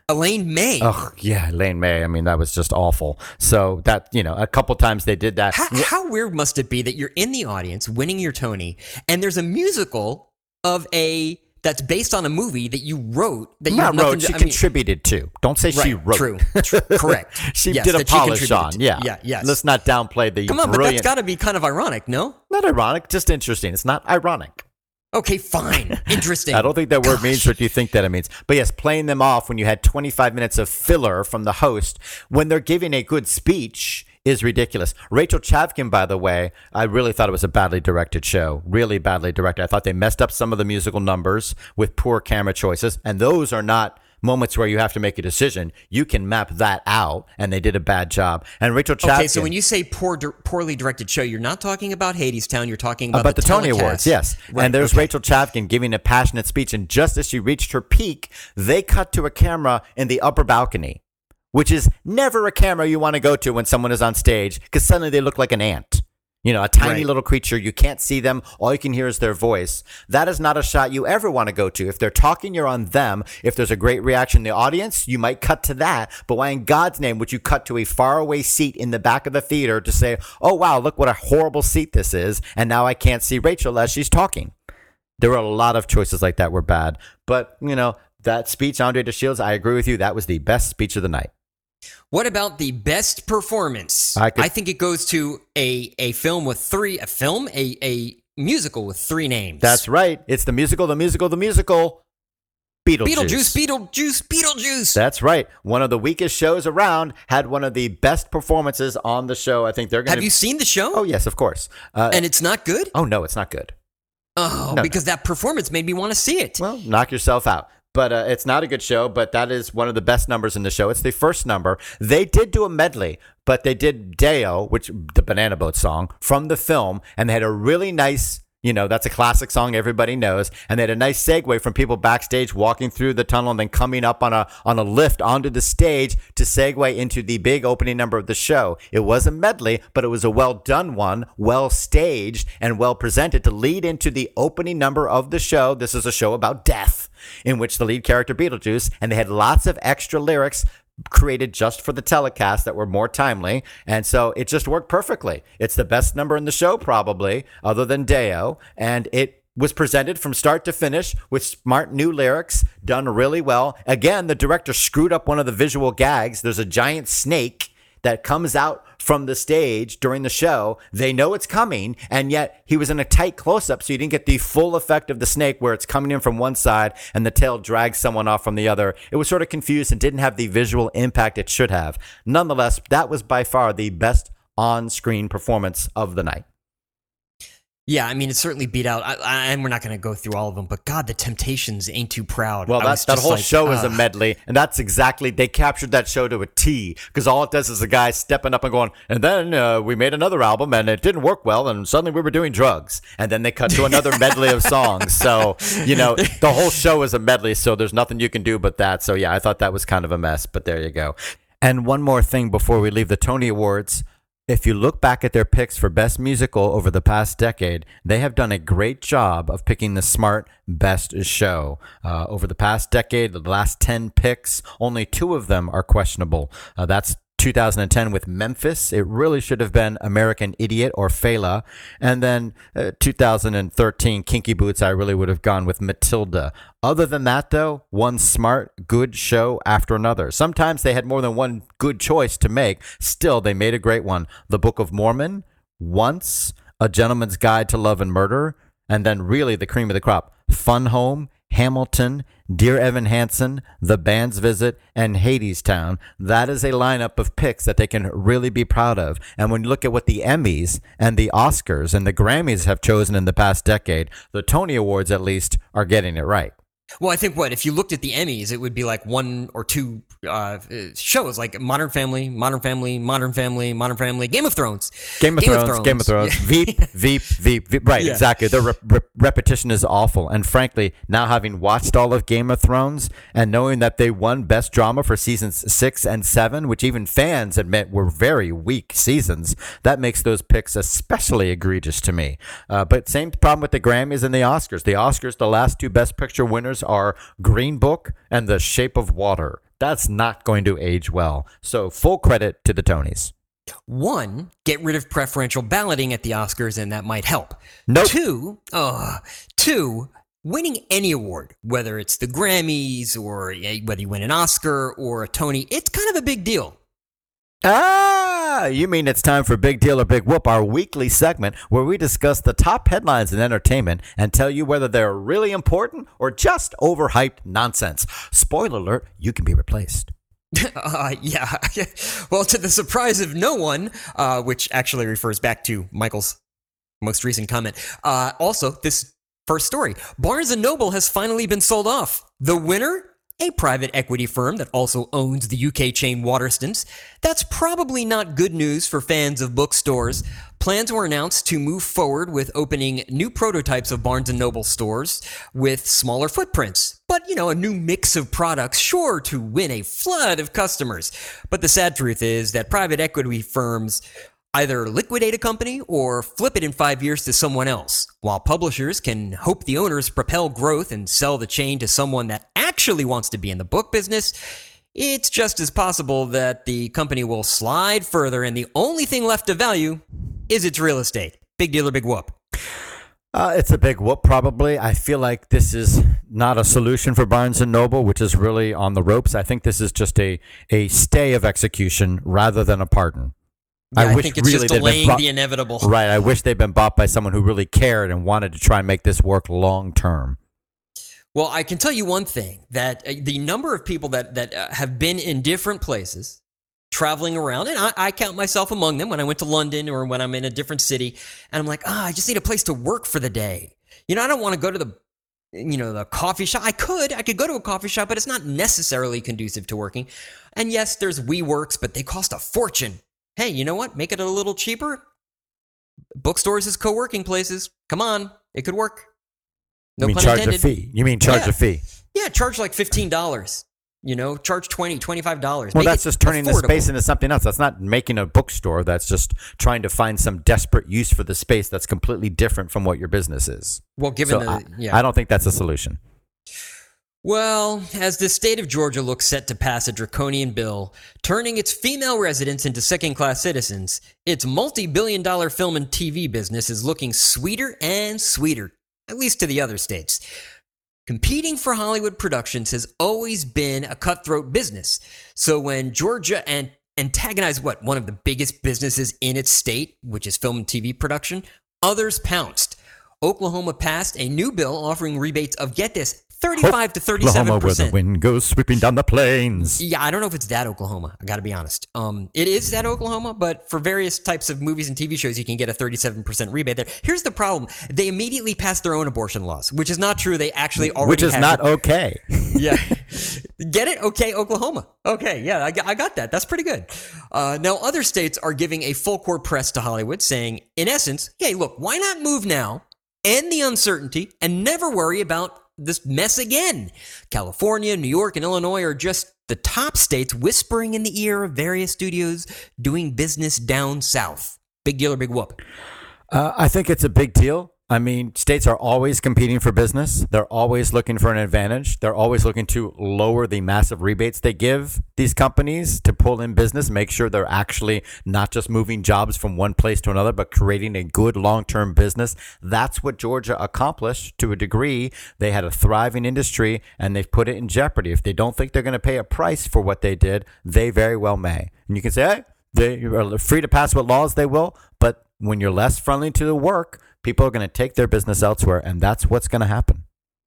Elaine May. Oh, yeah, Elaine May. I mean, that was just awful. So that, a couple times they did that. How weird must it be that you're in the audience winning your Tony, and there's a musical that's based on a movie that you wrote that you Not wrote, she contributed to. Don't say she wrote. True. Correct. She did a polish on. Yeah. Yes. Let's not downplay the Come on, but that's got to be kind of ironic, no? Not ironic, just interesting. It's not ironic. Okay, fine. Interesting. I don't think that word means what you think that it means. But yes, playing them off when you had 25 minutes of filler from the host when they're giving a good speech is ridiculous. Rachel Chavkin, by the way, I really thought it was a badly directed show. Really badly directed. I thought they messed up some of the musical numbers with poor camera choices. And those are not moments where you have to make a decision. You can map that out, and they did a bad job. And Rachel Chavkin... Okay, so when you say poorly directed show, you're not talking about Hadestown, you're talking about the Tony Awards, yes. Right, and there's Rachel Chavkin giving a passionate speech, and just as she reached her peak, they cut to a camera in the upper balcony, which is never a camera you want to go to when someone is on stage, because suddenly they look like an ant. A tiny little creature. You can't see them. All you can hear is their voice. That is not a shot you ever want to go to. If they're talking, you're on them. If there's a great reaction in the audience, you might cut to that. But why in God's name would you cut to a faraway seat in the back of the theater to say, oh, wow, look what a horrible seat this is, and now I can't see Rachel as she's talking? There were a lot of choices like that were bad. But, that speech, Andre DeShields, I agree with you. That was the best speech of the night. What about the best performance? I think it goes to a musical with three names. That's right. It's the musical. Beetlejuice. That's right. One of the weakest shows around had one of the best performances on the show. I think they're going to... Have you seen the show? Oh, yes, of course. And it's not good? Oh, no, it's not good. Oh, no, because that performance made me want to see it. Well, knock yourself out. But it's not a good show, but that is one of the best numbers in the show. It's the first number. They did do a medley, but they did Deo, which the Banana Boat song, from the film, and they had a really nice, that's a classic song everybody knows, and they had a nice segue from people backstage walking through the tunnel and then coming up on a lift onto the stage to segue into the big opening number of the show. It was a medley, but it was a well-done one, well-staged, and well-presented to lead into the opening number of the show. This is a show about death, in which the lead character Beetlejuice, and they had lots of extra lyrics created just for the telecast that were more timely, and so it just worked perfectly. It's the best number in the show, probably, other than Deo, and it was presented from start to finish with smart new lyrics, done really well. Again, the director screwed up one of the visual gags. There's a giant snake that comes out from the stage during the show. They know it's coming, and yet he was in a tight close-up, so you didn't get the full effect of the snake where it's coming in from one side and the tail drags someone off from the other. It was sort of confused and didn't have the visual impact it should have. Nonetheless, that was by far the best on-screen performance of the night. Yeah, I mean, it certainly beat out, and we're not going to go through all of them, but God, the Temptations ain't too proud. Well, that whole show is a medley, and that's exactly, they captured that show to a T, because all it does is a guy stepping up and going, and then we made another album, and it didn't work well, and suddenly we were doing drugs. And then they cut to another medley of songs. So, the whole show is a medley, so there's nothing you can do but that. So, yeah, I thought that was kind of a mess, but there you go. And one more thing before we leave the Tony Awards. If you look back at their picks for Best Musical over the past decade, they have done a great job of picking the smart best show. Over the past decade, the last 10 picks, only 2 of them are questionable. That's 2010 with Memphis. It really should have been American Idiot or Fela. And then 2013, Kinky Boots, I really would have gone with Matilda. Other than that, though, one smart, good show after another. Sometimes they had more than one good choice to make. Still, they made a great one. The Book of Mormon, Once, A Gentleman's Guide to Love and Murder, and then really the cream of the crop, Fun Home, Hamilton, Dear Evan Hansen, The Band's Visit, and Hadestown. That is a lineup of picks that they can really be proud of. And when you look at what the Emmys and the Oscars and the Grammys have chosen in the past decade, the Tony Awards at least are getting it right. Well, I think if you looked at the Emmys, it would be like 1 or 2 shows like Modern Family, Game of Thrones. Game of Thrones. Veep. Right, yeah. Exactly. The repetition is awful. And frankly, now having watched all of Game of Thrones and knowing that they won Best Drama for seasons 6 and 7, which even fans admit were very weak seasons, that makes those picks especially egregious to me. But same problem with the Grammys and the Oscars. The Oscars, the last 2 Best Picture winners owners are Green Book and The Shape of Water. That's not going to age well. So full credit to the Tonys. 1, get rid of preferential balloting at the Oscars, and that might help. Nope. 2, winning any award, whether it's the Grammys or whether you win an Oscar or a Tony, it's kind of a big deal. You mean it's time for Big Deal or Big Whoop, our weekly segment where we discuss the top headlines in entertainment and tell you whether they're really important or just overhyped nonsense. Spoiler alert, you can be replaced. Yeah. Well, to the surprise of no one, which actually refers back to Michael's most recent comment. Also, this first story, Barnes & Noble has finally been sold off. The winner? A private equity firm that also owns the UK chain Waterstones. That's probably not good news for fans of bookstores. Plans were announced to move forward with opening new prototypes of Barnes & Noble stores with smaller footprints. But, a new mix of products sure to win a flood of customers. But the sad truth is that private equity firms either liquidate a company or flip it in 5 years to someone else, while publishers can hope the owners propel growth and sell the chain to someone that actually wants to be in the book business. It's just as possible that the company will slide further and the only thing left of value is its real estate. Big deal or big whoop? It's a big whoop, probably. I feel like this is not a solution for Barnes & Noble, which is really on the ropes. I think this is just a stay of execution rather than a pardon. Yeah, I think it's really just delaying the inevitable. Right. I wish they'd been bought by someone who really cared and wanted to try and make this work long term. Well, I can tell you one thing, that the number of people that have been in different places, traveling around, and I count myself among them when I went to London or when I'm in a different city, and I'm like, I just need a place to work for the day. I don't want to go to the coffee shop. I could go to a coffee shop, but it's not necessarily conducive to working. And yes, there's WeWorks, but they cost a fortune. Hey, you know what? Make it a little cheaper. Bookstores as co-working places. Come on, it could work. No pun intended. Charge a fee? You mean charge a fee? Yeah, charge like $15. Charge $20, $25. Well, that's just turning the space into something else. That's not making a bookstore. That's just trying to find some desperate use for the space that's completely different from what your business is. Well, I don't think that's a solution. Well, as the state of Georgia looks set to pass a draconian bill, turning its female residents into second-class citizens, its multi-billion-dollar film and TV business is looking sweeter and sweeter, at least to the other states. Competing for Hollywood productions has always been a cutthroat business. So when Georgia antagonized one of the biggest businesses in its state, which is film and TV production, others pounced. Oklahoma passed a new bill offering rebates of, get this, 35 to 37%. Oklahoma, where the wind goes sweeping down the plains. Yeah, I don't know if it's that Oklahoma. I got to be honest. It is that Oklahoma, but for various types of movies and TV shows, you can get a 37% rebate there. Here's the problem. They immediately passed their own abortion laws, which is not true. They actually already Which is not okay. Yeah. Get it? Okay, Oklahoma. Okay, yeah, I got that. That's pretty good. Now, other states are giving a full court press to Hollywood, saying, in essence, hey, look, why not move now, end the uncertainty, and never worry about this mess again? California, New York, and Illinois are just the top states whispering in the ear of various studios doing business down south. Big deal or big whoop? I think it's a big deal. I mean, states are always competing for business. They're always looking for an advantage. They're always looking to lower the massive rebates they give these companies to pull in business, make sure they're actually not just moving jobs from one place to another, but creating a good long-term business. That's what Georgia accomplished to a degree. They had a thriving industry, and they've put it in jeopardy. If they don't think they're going to pay a price for what they did, they very well may. And you can say, hey, they are free to pass what laws they will, but when you're less friendly to the work, people are going to take their business elsewhere, and that's what's going to happen.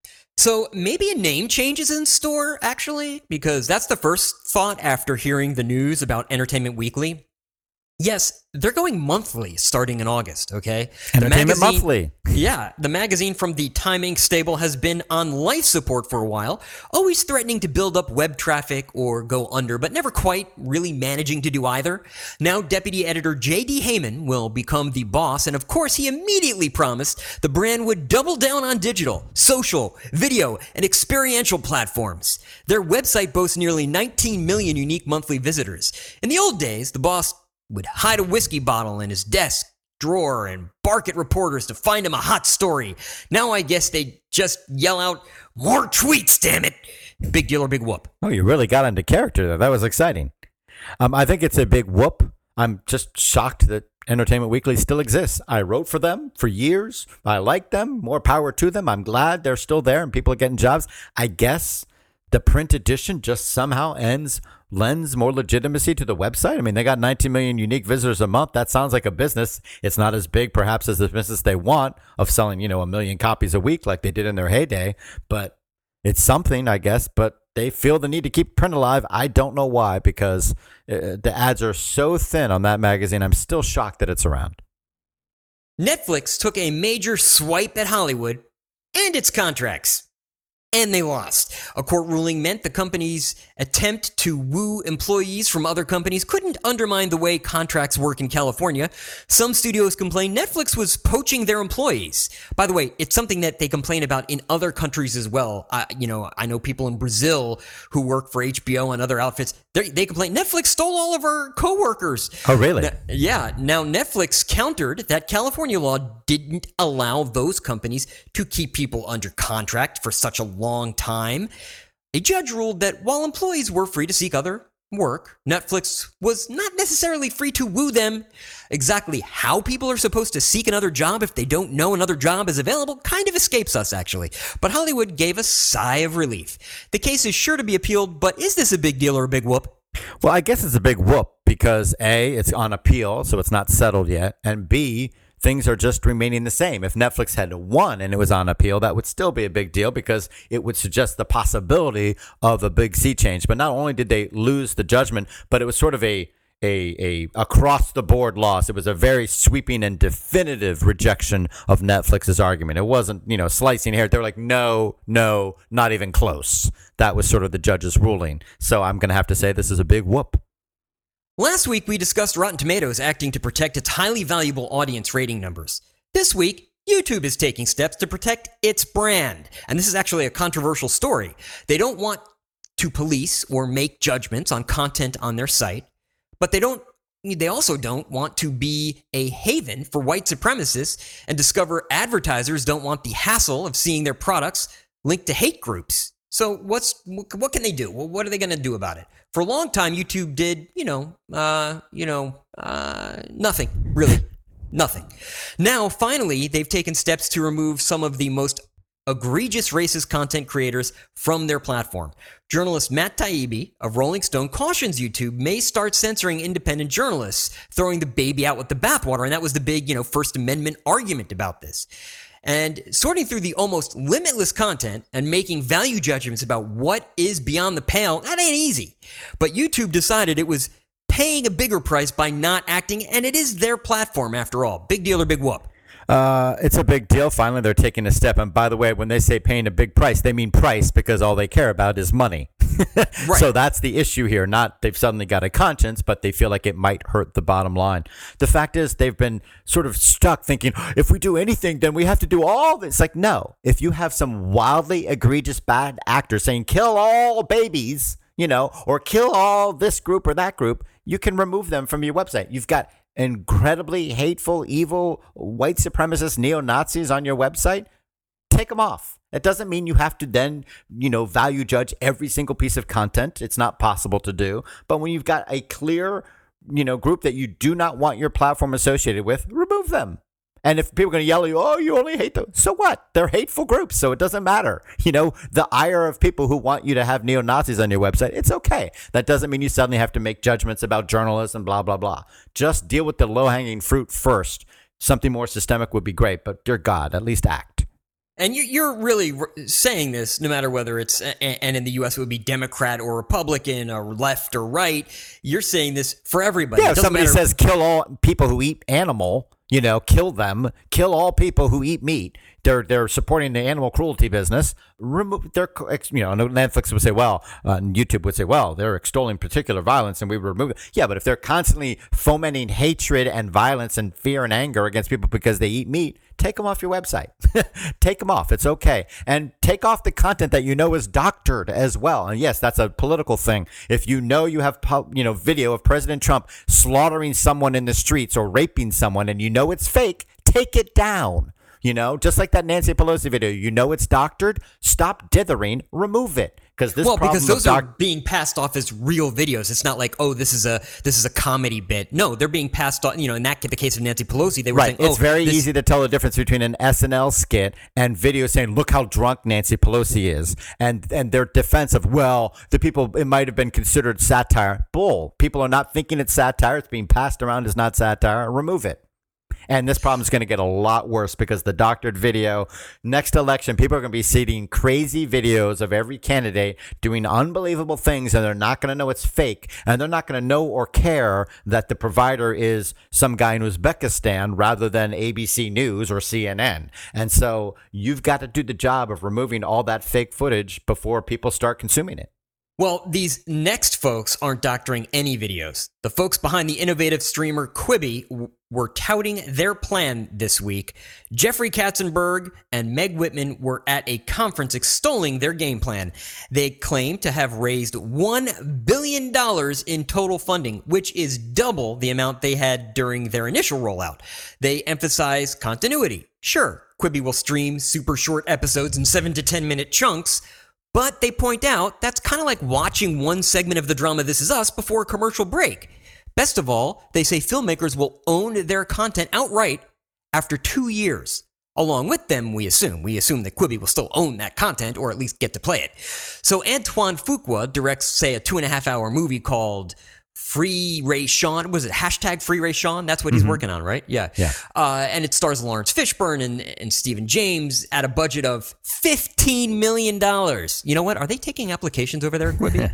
So maybe a name change is in store, actually, because that's the first thought after hearing the news about Entertainment Weekly. Yes, they're going monthly starting in August, okay? Entertainment Monthly. Yeah, the magazine from the Time Inc. stable has been on life support for a while, always threatening to build up web traffic or go under, but never quite really managing to do either. Now, Deputy Editor J.D. Heyman will become the boss, and of course, he immediately promised the brand would double down on digital, social, video, and experiential platforms. Their website boasts nearly 19 million unique monthly visitors. In the old days, the boss would hide a whiskey bottle in his desk drawer and bark at reporters to find them a hot story. Now I guess they just yell out, more tweets, damn it. Big deal or big whoop? Oh, you really got into character there. That was exciting. I think it's a big whoop. I'm just shocked that Entertainment Weekly still exists. I wrote for them for years. I like them. More power to them. I'm glad they're still there and people are getting jobs. I guess the print edition just somehow lends more legitimacy to the website. I mean, they got 19 million unique visitors a month. That sounds like a business. It's not as big, perhaps, as the business they want of selling, 1 million copies a week like they did in their heyday. But it's something, I guess. But they feel the need to keep print alive. I don't know why, because the ads are so thin on that magazine. I'm still shocked that it's around. Netflix took a major swipe at Hollywood and its contracts. And they lost. A court ruling meant the company's attempt to woo employees from other companies couldn't undermine the way contracts work in California. Some studios complained Netflix was poaching their employees. By the way, it's something that they complain about in other countries as well. I know people in Brazil who work for HBO and other outfits. They complain Netflix stole all of our coworkers. Oh, really? Now Netflix countered that California law didn't allow those companies to keep people under contract for such a long time. A judge ruled that while employees were free to seek other work, Netflix was not necessarily free to woo them. Exactly how people are supposed to seek another job if they don't know another job is available kind of escapes us, actually. But Hollywood gave a sigh of relief. The case is sure to be appealed, but is this a big deal or a big whoop? Well, I guess it's a big whoop because A, it's on appeal, so it's not settled yet, and B, things are just remaining the same. If Netflix had won and it was on appeal, that would still be a big deal because it would suggest the possibility of a big sea change. But not only did they lose the judgment, but it was sort of a across the board loss. It was a very sweeping and definitive rejection of Netflix's argument. It wasn't, slicing hair. They were like, no, not even close. That was sort of the judge's ruling. So I'm going to have to say this is a big whoop. Last week, we discussed Rotten Tomatoes acting to protect its highly valuable audience rating numbers. This week, YouTube is taking steps to protect its brand. And this is actually a controversial story. They don't want to police or make judgments on content on their site, but they also don't want to be a haven for white supremacists, and Discover advertisers don't want the hassle of seeing their products linked to hate groups. So what can they do? Well, what are they going to do about it? For a long time, YouTube did, nothing, really, nothing. Now, finally, they've taken steps to remove some of the most egregious racist content creators from their platform. Journalist Matt Taibbi of Rolling Stone cautions YouTube may start censoring independent journalists, throwing the baby out with the bathwater, and that was the big, First Amendment argument about this. And sorting through the almost limitless content and making value judgments about what is beyond the pale, that ain't easy. But YouTube decided it was paying a bigger price by not acting, and it is their platform after all. Big deal or big whoop? It's a big deal. Finally, they're taking a step. And by the way, when they say paying a big price, they mean price because all they care about is money. Right. So that's the issue here. Not they've suddenly got a conscience, but they feel like it might hurt the bottom line. The fact is they've been sort of stuck thinking, if we do anything, then we have to do all this. Like, no, if you have some wildly egregious bad actor saying kill all babies, or kill all this group or that group, you can remove them from your website. You've got incredibly hateful, evil, white supremacist neo-Nazis on your website. Take them off. It doesn't mean you have to then, value judge every single piece of content. It's not possible to do. But when you've got a clear, group that you do not want your platform associated with, remove them. And if people are going to yell at you, oh, you only hate them. So what? They're hateful groups, so it doesn't matter. The ire of people who want you to have neo-Nazis on your website, it's okay. That doesn't mean you suddenly have to make judgments about journalism, blah, blah, blah. Just deal with the low-hanging fruit first. Something more systemic would be great, but dear God, at least act. And you're really saying this no matter whether it's, and in the U.S. it would be Democrat or Republican or left or right. You're saying this for everybody. Yeah, if somebody says kill all people who eat animal, kill them, kill all people who eat meat. They're supporting the animal cruelty business. Remove their, Netflix would say, YouTube would say, they're extolling particular violence and we would remove it. Yeah, but if they're constantly fomenting hatred and violence and fear and anger against people because they eat meat, take them off your website. Take them off. It's okay. And take off the content that you know is doctored as well. And yes, that's a political thing. If you know you have video of President Trump slaughtering someone in the streets or raping someone and you know it's fake, take it down. Just like that Nancy Pelosi video, it's doctored. Stop dithering. Remove it. Because those are being passed off as real videos. It's not like, oh, this is a comedy bit. No, they're being passed on. In the case of Nancy Pelosi, they were saying, it's very easy to tell the difference between an SNL skit and video saying, look how drunk Nancy Pelosi is, and their defense of, well, the people, it might have been considered satire. Bull. People are not thinking it's satire. It's being passed around as not satire. Remove it. And this problem is going to get a lot worse because the doctored video, next election, people are going to be seeing crazy videos of every candidate doing unbelievable things, and they're not going to know it's fake. And they're not going to know or care that the provider is some guy in Uzbekistan rather than ABC News or CNN. And so you've got to do the job of removing all that fake footage before people start consuming it. Well, these next folks aren't doctoring any videos. The folks behind the innovative streamer Quibi were touting their plan this week. Jeffrey Katzenberg and Meg Whitman were at a conference extolling their game plan. They claim to have raised $1 billion in total funding, which is double the amount they had during their initial rollout. They emphasize continuity. Sure, Quibi will stream super short episodes in 7 to 10 minute chunks, but they point out that's kind of like watching one segment of the drama This Is Us before a commercial break. Best of all, they say filmmakers will own their content outright after 2 years. Along with them, we assume that Quibi will still own that content or at least get to play it. So Antoine Fuqua directs, say, a 2.5-hour movie called Free Ray Sean. Was it hashtag Free Ray Sean? That's what he's working on, right? Yeah. And it stars Lawrence Fishburne and Stephen James at a budget of $15 million. You know what? Are they taking applications over there at Quibi?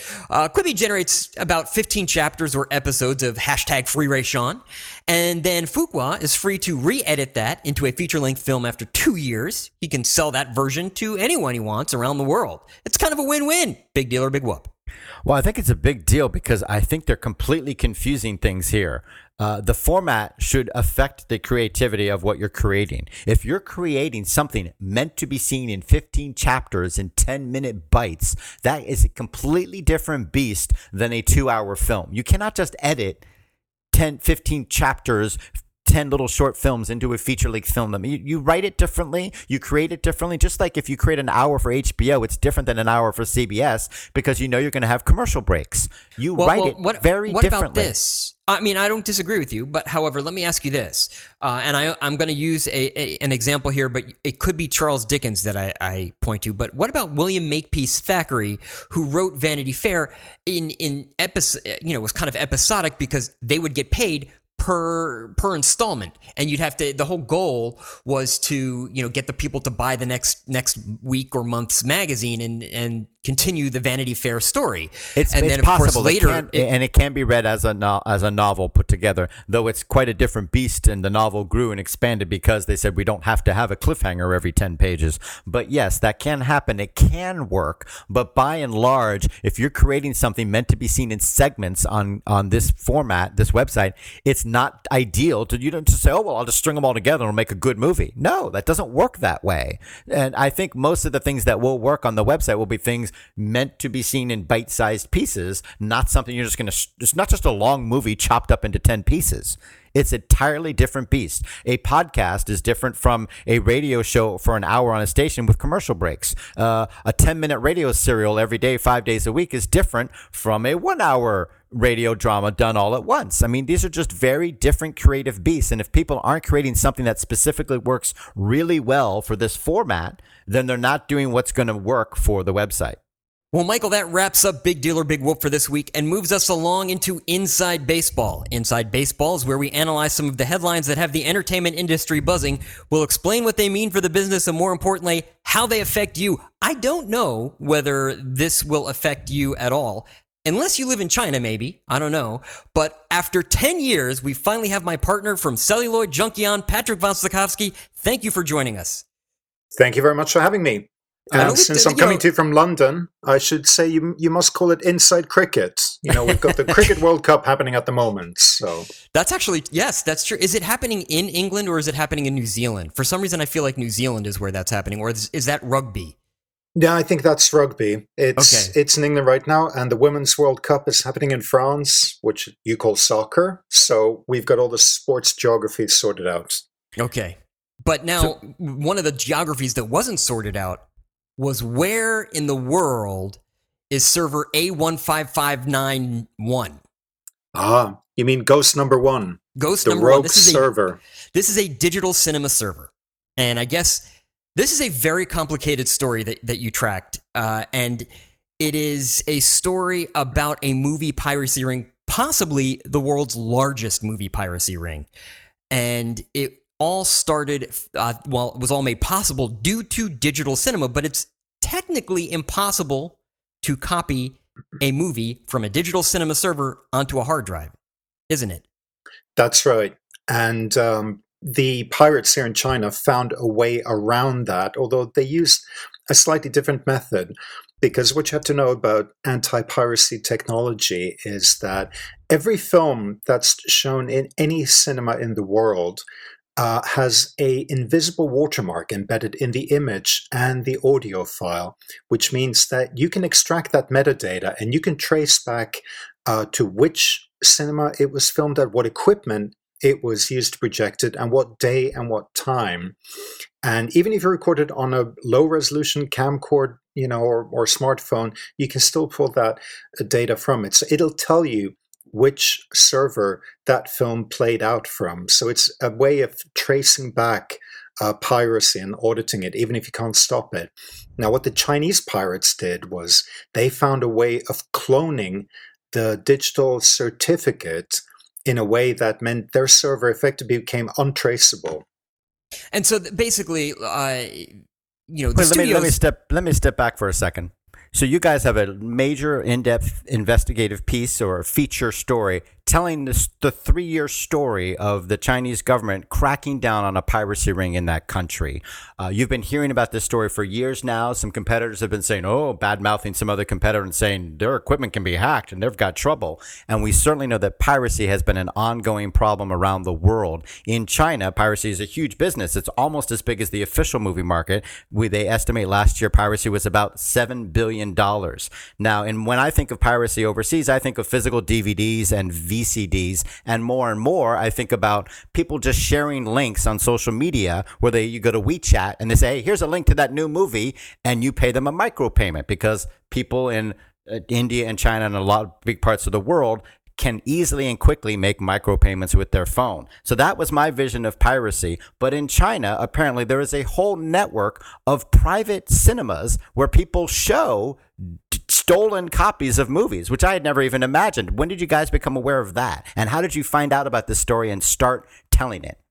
Quibi generates about 15 chapters or episodes of hashtag Free Ray Sean. And then Fuqua is free to re-edit that into a feature-length film after 2 years. He can sell that version to anyone he wants around the world. It's kind of a win-win. Big deal or big whoop. Well, I think it's a big deal because I think they're completely confusing things here. The format should affect the creativity of what you're creating. If you're creating something meant to be seen in 15 chapters in 10-minute bites, that is a completely different beast than a 2-hour film. You cannot just edit 10, 15 chapters, 10 little short films into a feature-length film. You write it differently, you create it differently. Just like if you create an hour for HBO, it's different than an hour for CBS because you know you're going to have commercial breaks. Write it very differently. What about this? I mean, I don't disagree with you, but however, let me ask you this. And I'm going to use an example here, but it could be Charles Dickens that I point to. But what about William Makepeace Thackeray, who wrote Vanity Fair in episode, was kind of episodic because they would get paid per installment, and you'd have to, the whole goal was to get the people to buy the next week or month's magazine and continue the Vanity Fair story. It's then of possible course later it can be read as a novel put together, though it's quite a different beast, and the novel grew and expanded because they said we don't have to have a cliffhanger every 10 pages. But yes, that can happen. It can work, but by and large, if you're creating something meant to be seen in segments on this format, this website, it's not ideal to, you don't just say, oh, well, I'll just string them all together and it'll make a good movie. No, that doesn't work that way. And I think most of the things that will work on the website will be things meant to be seen in bite-sized pieces, not something you're just going to, it's not just a long movie chopped up into 10 pieces. It's an entirely different beast. A podcast is different from a radio show for an hour on a station with commercial breaks. A 10-minute radio serial every day, 5 days a week is different from a 1-hour radio drama done all at once. I mean, these are just very different creative beasts. And if people aren't creating something that specifically works really well for this format, then they're not doing what's going to work for the website. Well, Michael, that wraps up Big Deal or Big Whoop for this week and moves us along into Inside Baseball. Inside Baseball is where we analyze some of the headlines that have the entertainment industry buzzing. We'll explain what they mean for the business and, more importantly, how they affect you. I don't know whether this will affect you at all. Unless you live in China, maybe. I don't know. But after 10 years, we finally have my partner from Celluloid Junkion, Patrick Von Stokowski. Thank you for joining us. Thank you very much for having me. And since I'm coming to you from London, I should say you must call it Inside Cricket. We've got the Cricket World Cup happening at the moment. So that's actually, yes, that's true. Is it happening in England or is it happening in New Zealand? For some reason, I feel like New Zealand is where that's happening. Or is that rugby? Yeah, I think that's rugby. It's in England right now, and the Women's World Cup is happening in France, which you call soccer. So we've got all the sports geography sorted out. Okay. But now, one of the geographies that wasn't sorted out was where in the world is server A15591? Ah, you mean Ghost number 1. Ghost the number rogue 1. server. This is a digital cinema server. And I guess this is a very complicated story that you tracked. And it is a story about a movie piracy ring, possibly the world's largest movie piracy ring. And it all started, it was all made possible due to digital cinema, but it's technically impossible to copy a movie from a digital cinema server onto a hard drive, isn't it? That's right. And the pirates here in China found a way around that, although they used a slightly different method. Because what you have to know about anti-piracy technology is that every film that's shown in any cinema in the world has a invisible watermark embedded in the image and the audio file, which means that you can extract that metadata and you can trace back to which cinema it was filmed at, what equipment it was used to project it, and what day and what time. And even if you record it on a low-resolution camcorder, or smartphone, you can still pull that data from it. So it'll tell you which server that film played out from. So it's a way of tracing back piracy and auditing it, even if you can't stop it. Now, what the Chinese pirates did was they found a way of cloning the digital certificate in a way that meant their server effectively became untraceable. And so basically, the let me step back for a second. So you guys have a major in-depth investigative piece or feature story telling the 3-year story of the Chinese government cracking down on a piracy ring in that country. You've been hearing about this story for years now. Some competitors have been saying, bad-mouthing some other competitor and saying their equipment can be hacked and they've got trouble. And we certainly know that piracy has been an ongoing problem around the world. In China, piracy is a huge business. It's almost as big as the official movie market. They estimate last year piracy was about $7 billion. Now, and when I think of piracy overseas, I think of physical DVDs and VCDs, and more, I think about people just sharing links on social media where you go to WeChat and they say, hey, here's a link to that new movie, and you pay them a micropayment because people in India and China and a lot of big parts of the world can easily and quickly make micropayments with their phone. So that was my vision of piracy. But in China, apparently there is a whole network of private cinemas where people show stolen copies of movies, which I had never even imagined. When did you guys become aware of that? And how did you find out about this story and start telling it?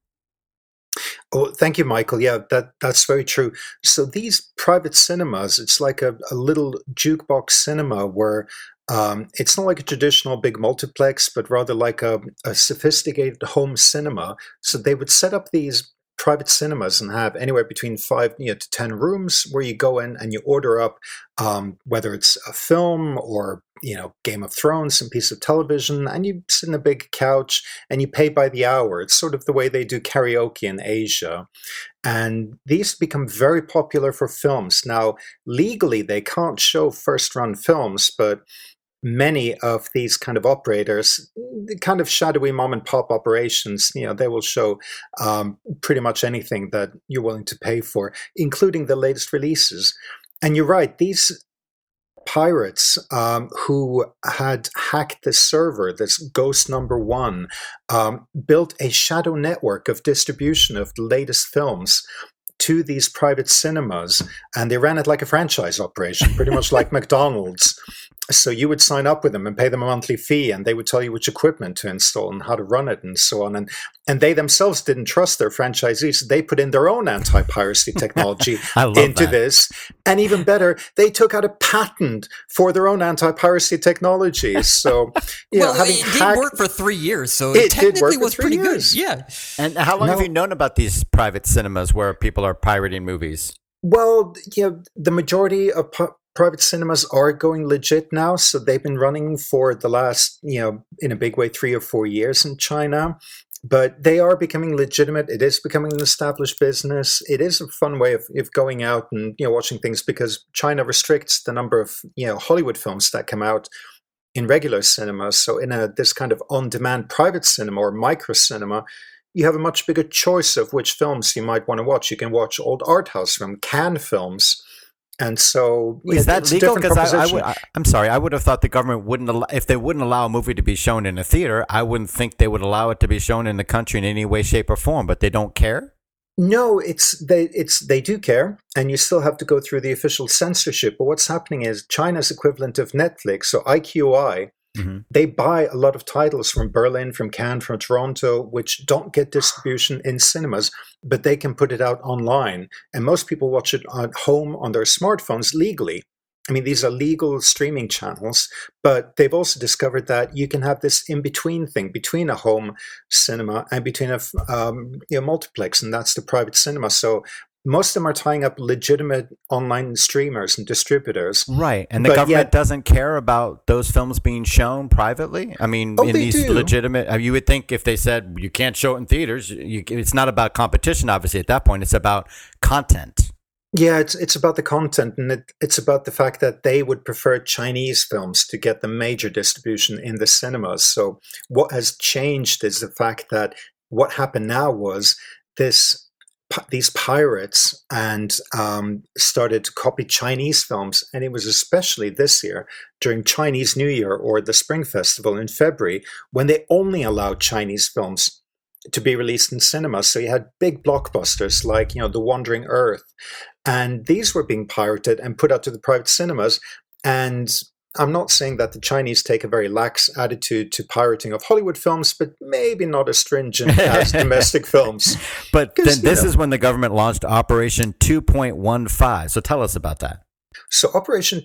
Oh, thank you, Michael. Yeah, that's very true. So these private cinemas, it's like a little jukebox cinema where it's not like a traditional big multiplex, but rather like a sophisticated home cinema. So they would set up these private cinemas and have anywhere between 5 to 10 rooms where you go in and you order up whether it's a film or Game of Thrones, some piece of television, and you sit in a big couch and you pay by the hour. It's sort of the way they do karaoke in Asia. And these become very popular for films. Now, legally, they can't show first-run films, but many of these kind of operators, kind of shadowy mom and pop operations, they will show pretty much anything that you're willing to pay for, including the latest releases. And you're right, these pirates who had hacked this server, this Ghost number 1, built a shadow network of distribution of the latest films to these private cinemas, and they ran it like a franchise operation, pretty much like McDonald's. So you would sign up with them and pay them a monthly fee, and they would tell you which equipment to install and how to run it and so on. And they themselves didn't trust their franchisees. They put in their own anti-piracy technology into this. And even better, they took out a patent for their own anti-piracy technology. So, it did work for 3 years, so it technically was pretty good. Yeah. And how long have you known about these private cinemas where people are pirating movies? Well, the majority of private cinemas are going legit now. So they've been running for the last, in a big way, 3 or 4 years in China. But they are becoming legitimate. It is becoming an established business. It is a fun way of going out and watching things, because China restricts the number of Hollywood films that come out in regular cinema. So in this kind of on-demand private cinema or micro cinema, you have a much bigger choice of which films you might want to watch. You can watch old art house film, Cannes films. And so is that legal? Because I'm sorry, I would have thought the government wouldn't allow, if they wouldn't allow a movie to be shown in a theater, I wouldn't think they would allow it to be shown in the country in any way, shape, or form. But they don't care. No, they do care, and you still have to go through the official censorship. But what's happening is China's equivalent of Netflix, so IQI. Mm-hmm. They buy a lot of titles from Berlin, from Cannes, from Toronto, which don't get distribution in cinemas, but they can put it out online. And most people watch it at home on their smartphones legally. I mean, these are legal streaming channels, but they've also discovered that you can have this in-between thing between a home cinema and between a multiplex, and that's the private cinema. So most of them are tying up legitimate online streamers and distributors. Right. And the government doesn't care about those films being shown privately? I mean, in these legitimate... You would think if they said you can't show it in theaters, it's not about competition, obviously, at that point. It's about content. Yeah, it's about the content, and it's about the fact that they would prefer Chinese films to get the major distribution in the cinemas. So what has changed is the fact that what happened now was these pirates and started to copy Chinese films. And it was especially this year during Chinese New Year or the Spring Festival in February, when they only allowed Chinese films to be released in cinemas. So you had big blockbusters like, The Wandering Earth. And these were being pirated and put out to the private cinemas. And I'm not saying that the Chinese take a very lax attitude to pirating of Hollywood films, but maybe not as stringent as domestic films. But then this is when the government launched Operation 2.15. So tell us about that. So Operation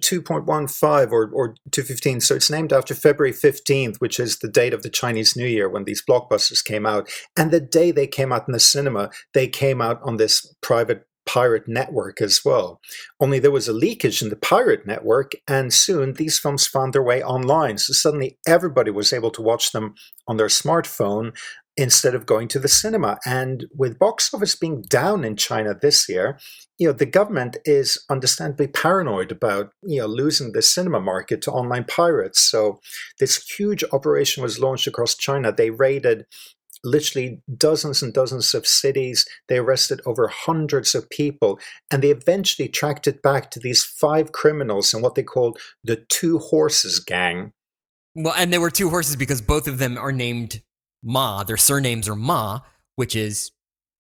2.15 or 215, so it's named after February 15th, which is the date of the Chinese New Year when these blockbusters came out. And the day they came out in the cinema, they came out on this private pirate network as well. Only there was a leakage in the pirate network, and soon these films found their way online. So suddenly everybody was able to watch them on their smartphone instead of going to the cinema. And with box office being down in China this year, the government is understandably paranoid about, losing the cinema market to online pirates. So this huge operation was launched across China. They raided literally dozens and dozens of cities. They arrested over hundreds of people, and they eventually tracked it back to these 5 criminals in what they called the Two Horses Gang. Well, and there were 2 horses because both of them are named Ma. Their surnames are Ma, which is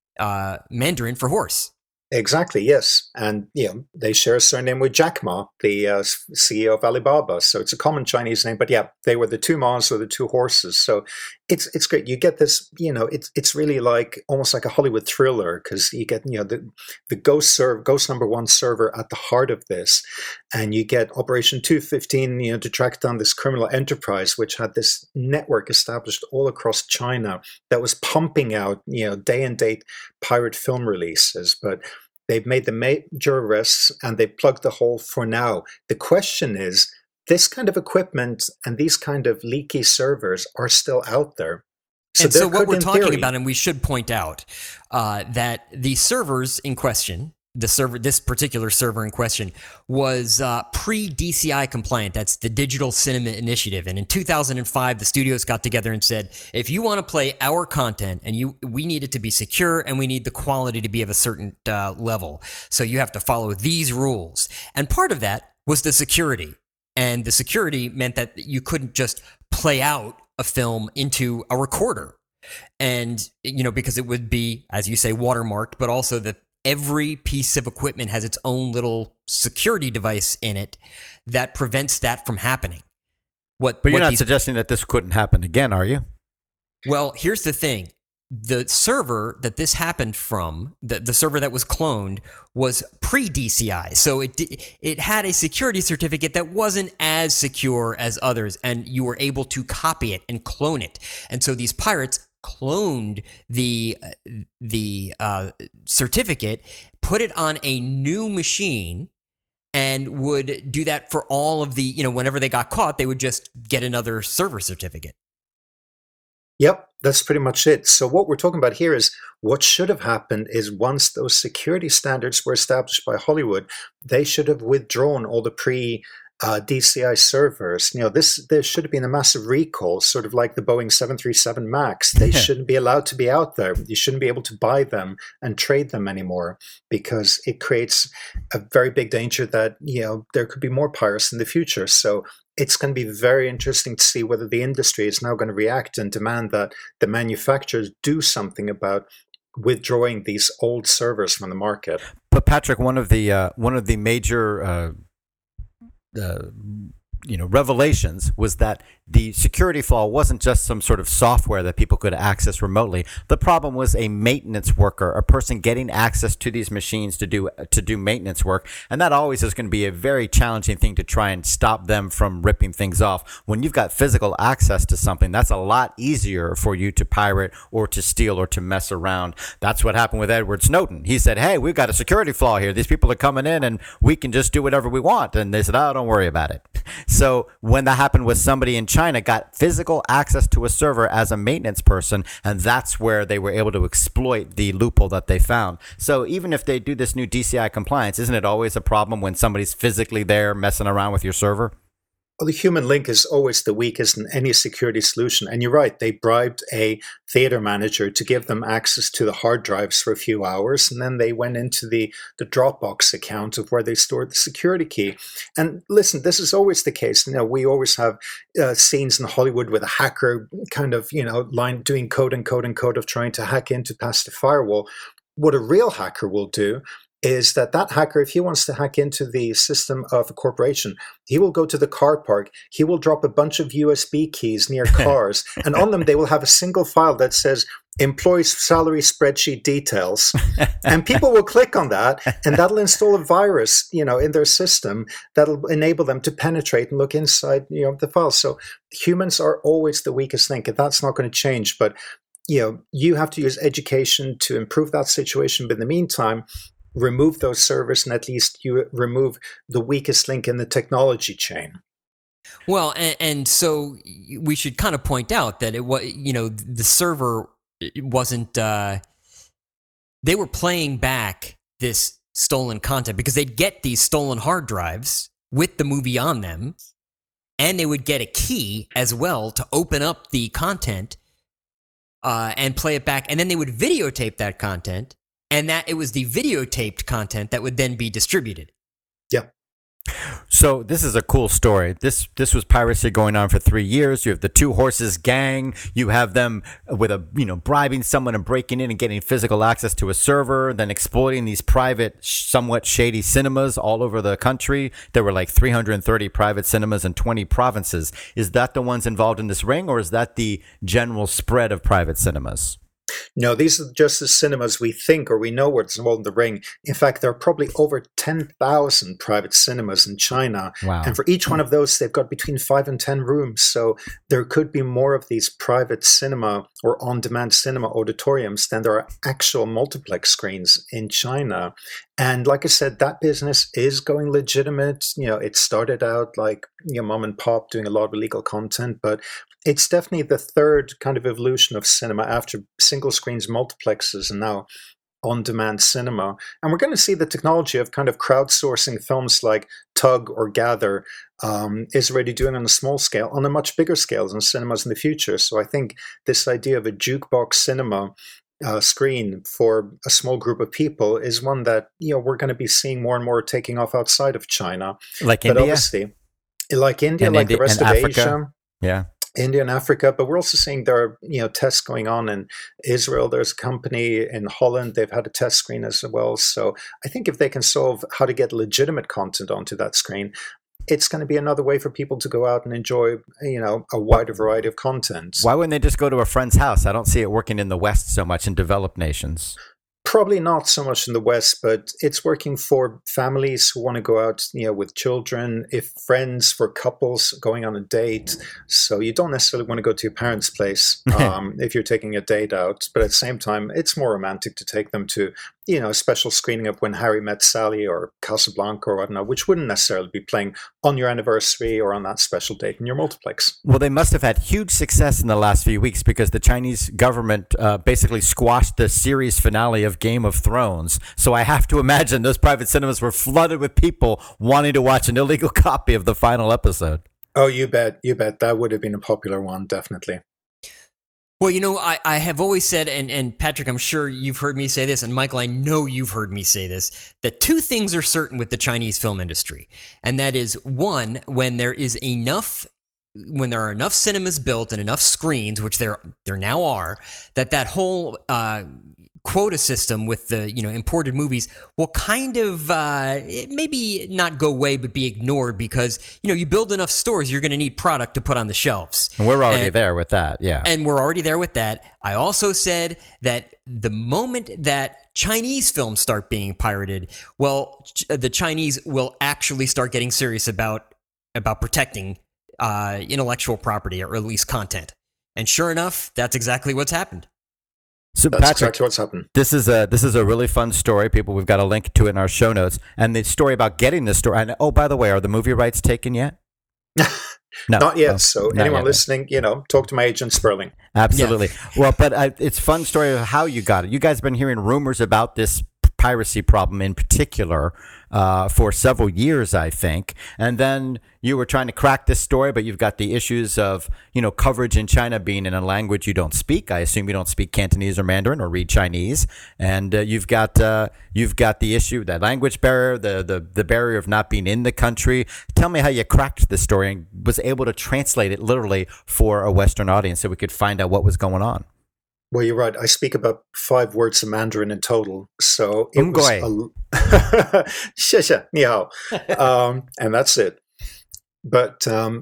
Mandarin for horse. Exactly, yes. And, they share a surname with Jack Ma, the CEO of Alibaba. So it's a common Chinese name. But yeah, they were the 2 Ma's or the 2 horses. So it's great. You get this, it's really like almost like a Hollywood thriller, because you get, the ghost number 1 server at the heart of this. And you get Operation 215, to track down this criminal enterprise, which had this network established all across China that was pumping out, day and date pirate film releases. But they've made the major arrests and they've plugged the hole for now. The question is, this kind of equipment and these kind of leaky servers are still out there. So what we're talking about, and we should point out that the servers in question, this particular server in question, was pre-DCI compliant. That's the Digital Cinema Initiative. And in 2005, the studios got together and said, if you want to play our content, and we need it to be secure, and we need the quality to be of a certain level, so you have to follow these rules. And part of that was the security. And the security meant that you couldn't just play out a film into a recorder. And, because it would be, as you say, watermarked, but also that every piece of equipment has its own little security device in it that prevents that from happening. But you're not suggesting that this couldn't happen again, are you? Well, here's the thing. The server that this happened from, the server that was cloned, was pre-DCI. So it had a security certificate that wasn't as secure as others, and you were able to copy it and clone it. And so these pirates cloned the certificate, put it on a new machine, and would do that for all of the, whenever they got caught, they would just get another server certificate. Yep, that's pretty much it. So what we're talking about here is what should have happened is once those security standards were established by Hollywood, they should have withdrawn all the DCI servers. There should have been a massive recall, sort of like the Boeing 737 MAX. They shouldn't be allowed to be out there. You shouldn't be able to buy them and trade them anymore because it creates a very big danger that, there could be more pirates in the future. So it's going to be very interesting to see whether the industry is now going to react and demand that the manufacturers do something about withdrawing these old servers from the market. But Patrick, one of the major revelations was that the security flaw wasn't just some sort of software that people could access remotely. The problem was a maintenance worker, a person getting access to these machines to do maintenance work. And that always is going to be a very challenging thing to try and stop them from ripping things off. When you've got physical access to something, that's a lot easier for you to pirate or to steal or to mess around. That's what happened with Edward Snowden. He said, hey, we've got a security flaw here. These people are coming in and we can just do whatever we want. And they said, oh, don't worry about it. So when that happened with somebody in China, got physical access to a server as a maintenance person, and that's where they were able to exploit the loophole that they found. So even if they do this new DCI compliance, isn't it always a problem when somebody's physically there messing around with your server? Well, the human link is always the weakest in any security solution. And you're right, they bribed a theater manager to give them access to the hard drives for a few hours. And then they went into the Dropbox account of where they stored the security key. And listen, this is always the case. We always have scenes in Hollywood with a hacker kind of, doing code of trying to hack in to pass the firewall. What a real hacker will do is that hacker, if he wants to hack into the system of a corporation, he will go to the car park, he will drop a bunch of USB keys near cars, and on them they will have a single file that says employee's salary spreadsheet details. And people will click on that, and that'll install a virus, in their system that'll enable them to penetrate and look inside, the files. So humans are always the weakest link, and that's not going to change. But, you have to use education to improve that situation. But in the meantime, remove those servers, and at least you remove the weakest link in the technology chain. Well, and so we should kind of point out that it was, the server wasn't. They were playing back this stolen content because they'd get these stolen hard drives with the movie on them, and they would get a key as well to open up the content and play it back, and then they would videotape that content. And that it was the videotaped content that would then be distributed. Yeah. So this is a cool story. This was piracy going on for 3 years. You have the Two Horses gang. You have them with bribing someone and breaking in and getting physical access to a server, then exploiting these private, somewhat shady cinemas all over the country. There were like 330 private cinemas in 20 provinces. Is that the ones involved in this ring, or is that the general spread of private cinemas? No, these are just the cinemas we think or we know what's involved in the ring. In fact, there are probably over 10,000 private cinemas in China. Wow. And for each one of those, they've got between 5 and 10 rooms. So there could be more of these private cinema or on-demand cinema auditoriums than there are actual multiplex screens in China. And like I said, that business is going legitimate. It started out like mom and pop doing a lot of illegal content, but it's definitely the third kind of evolution of cinema after single screens, multiplexes, and now on-demand cinema. And we're going to see the technology of kind of crowdsourcing films like Tug or Gather is already doing on a small scale, on a much bigger scale than cinemas in the future. So I think this idea of a jukebox cinema screen for a small group of people is one that we're going to be seeing more and more taking off outside of China, like but India, obviously, like India, like the rest of Africa. Asia, Yeah, India and Africa. But we're also seeing there are tests going on in Israel. There's a company in Holland; they've had a test screen as well. So I think if they can solve how to get legitimate content onto that screen, it's going to be another way for people to go out and enjoy, a wider variety of content. Why wouldn't they just go to a friend's house? I don't see it working in the West so much in developed nations. Probably not so much in the West, but it's working for families who want to go out, with children, if friends, for couples going on a date. So you don't necessarily want to go to your parents' place if you're taking a date out. But at the same time, it's more romantic to take them to, a special screening of When Harry Met Sally or Casablanca or whatnot, which wouldn't necessarily be playing on your anniversary or on that special date in your multiplex. Well, they must have had huge success in the last few weeks because the Chinese government basically squashed the series finale of Game of Thrones. So I have to imagine those private cinemas were flooded with people wanting to watch an illegal copy of the final episode. Oh, you bet. That would have been a popular one, definitely. Well, I have always said, and Patrick, I'm sure you've heard me say this, and Michael, I know you've heard me say this, that two things are certain with the Chinese film industry. And that is, one, when there are enough cinemas built and enough screens, which there now are, that whole quota system with the imported movies will kind of maybe not go away but be ignored because you build enough stores, you're going to need product to put on the shelves. And we're already there with that, yeah. And we're already there with that. I also said that the moment that Chinese films start being pirated, well, the Chinese will actually start getting serious about protecting intellectual property, or at least content. And sure enough, that's exactly what's happened. So that's Patrick, exactly what's happened. This is a really fun story. People, we've got a link to it in our show notes, and the story about getting this story. And oh, by the way, are the movie rights taken yet? No, not yet. So not anyone yet. Listening, talk to my agent Sperling. Absolutely. Yeah. Well, but it's a fun story of how you got it. You guys have been hearing rumors about this piracy problem in particular for several years, I think. And then you were trying to crack this story, but you've got the issues of, coverage in China being in a language you don't speak. I assume you don't speak Cantonese or Mandarin or read Chinese. And you've got the issue, that language barrier, the barrier of not being in the country. Tell me how you cracked this story and was able to translate it literally for a Western audience so we could find out what was going on. Well, you're right. I speak about 5 words of Mandarin in total. So it was xie xie, ni hao. And that's it. But I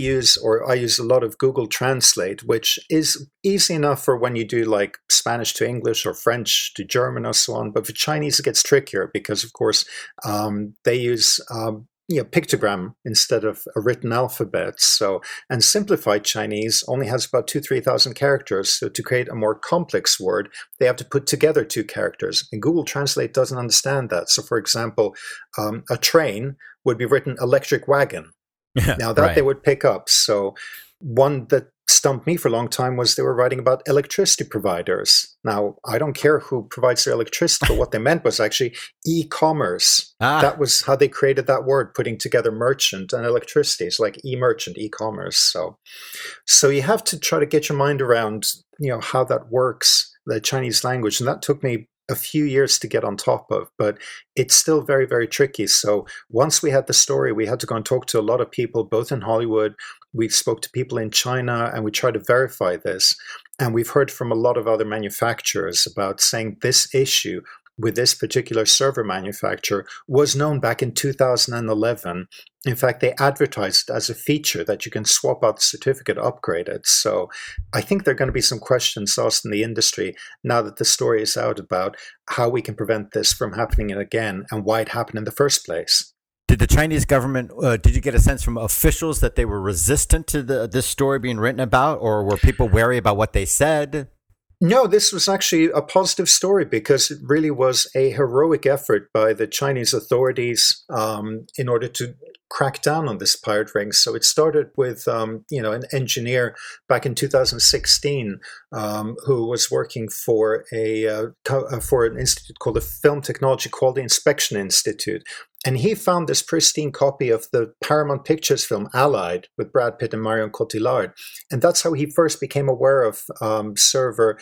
use a lot of Google Translate, which is easy enough for when you do like Spanish to English or French to German or so on. But for Chinese, it gets trickier because, of course, they use pictogram instead of a written alphabet. So, and simplified Chinese only has about 2,000-3,000 characters. So to create a more complex word, they have to put together 2 characters. And Google Translate doesn't understand that. So for example, a train would be written electric wagon. Now that they would pick up. So one that stumped me for a long time was they were writing about electricity providers. Now, I don't care who provides their electricity, but what they meant was actually e-commerce. That was how they created that word, putting together merchant and electricity. It's like e-merchant, e-commerce. So you have to try to get your mind around, how that works, the Chinese language. And that took me a few years to get on top of, but it's still very, very tricky. So once we had the story, we had to go and talk to a lot of people, both in Hollywood. We spoke to people in China, and we tried to verify this. And we've heard from a lot of other manufacturers about saying this issue with this particular server manufacturer was known back in 2011. In fact, they advertised it as a feature that you can swap out the certificate, upgrade it. So I think there are going to be some questions asked in the industry now that the story is out about how we can prevent this from happening again and why it happened in the first place. Did the Chinese government, did you get a sense from officials that they were resistant to this story being written about, or were people wary about what they said? No, this was actually a positive story because it really was a heroic effort by the Chinese authorities in order to crack down on this pirate ring. So it started with, an engineer back in 2016 who was working for an institute called the Film Technology Quality Inspection Institute. And he found this pristine copy of the Paramount Pictures film Allied with Brad Pitt and Marion Cotillard. And that's how he first became aware of server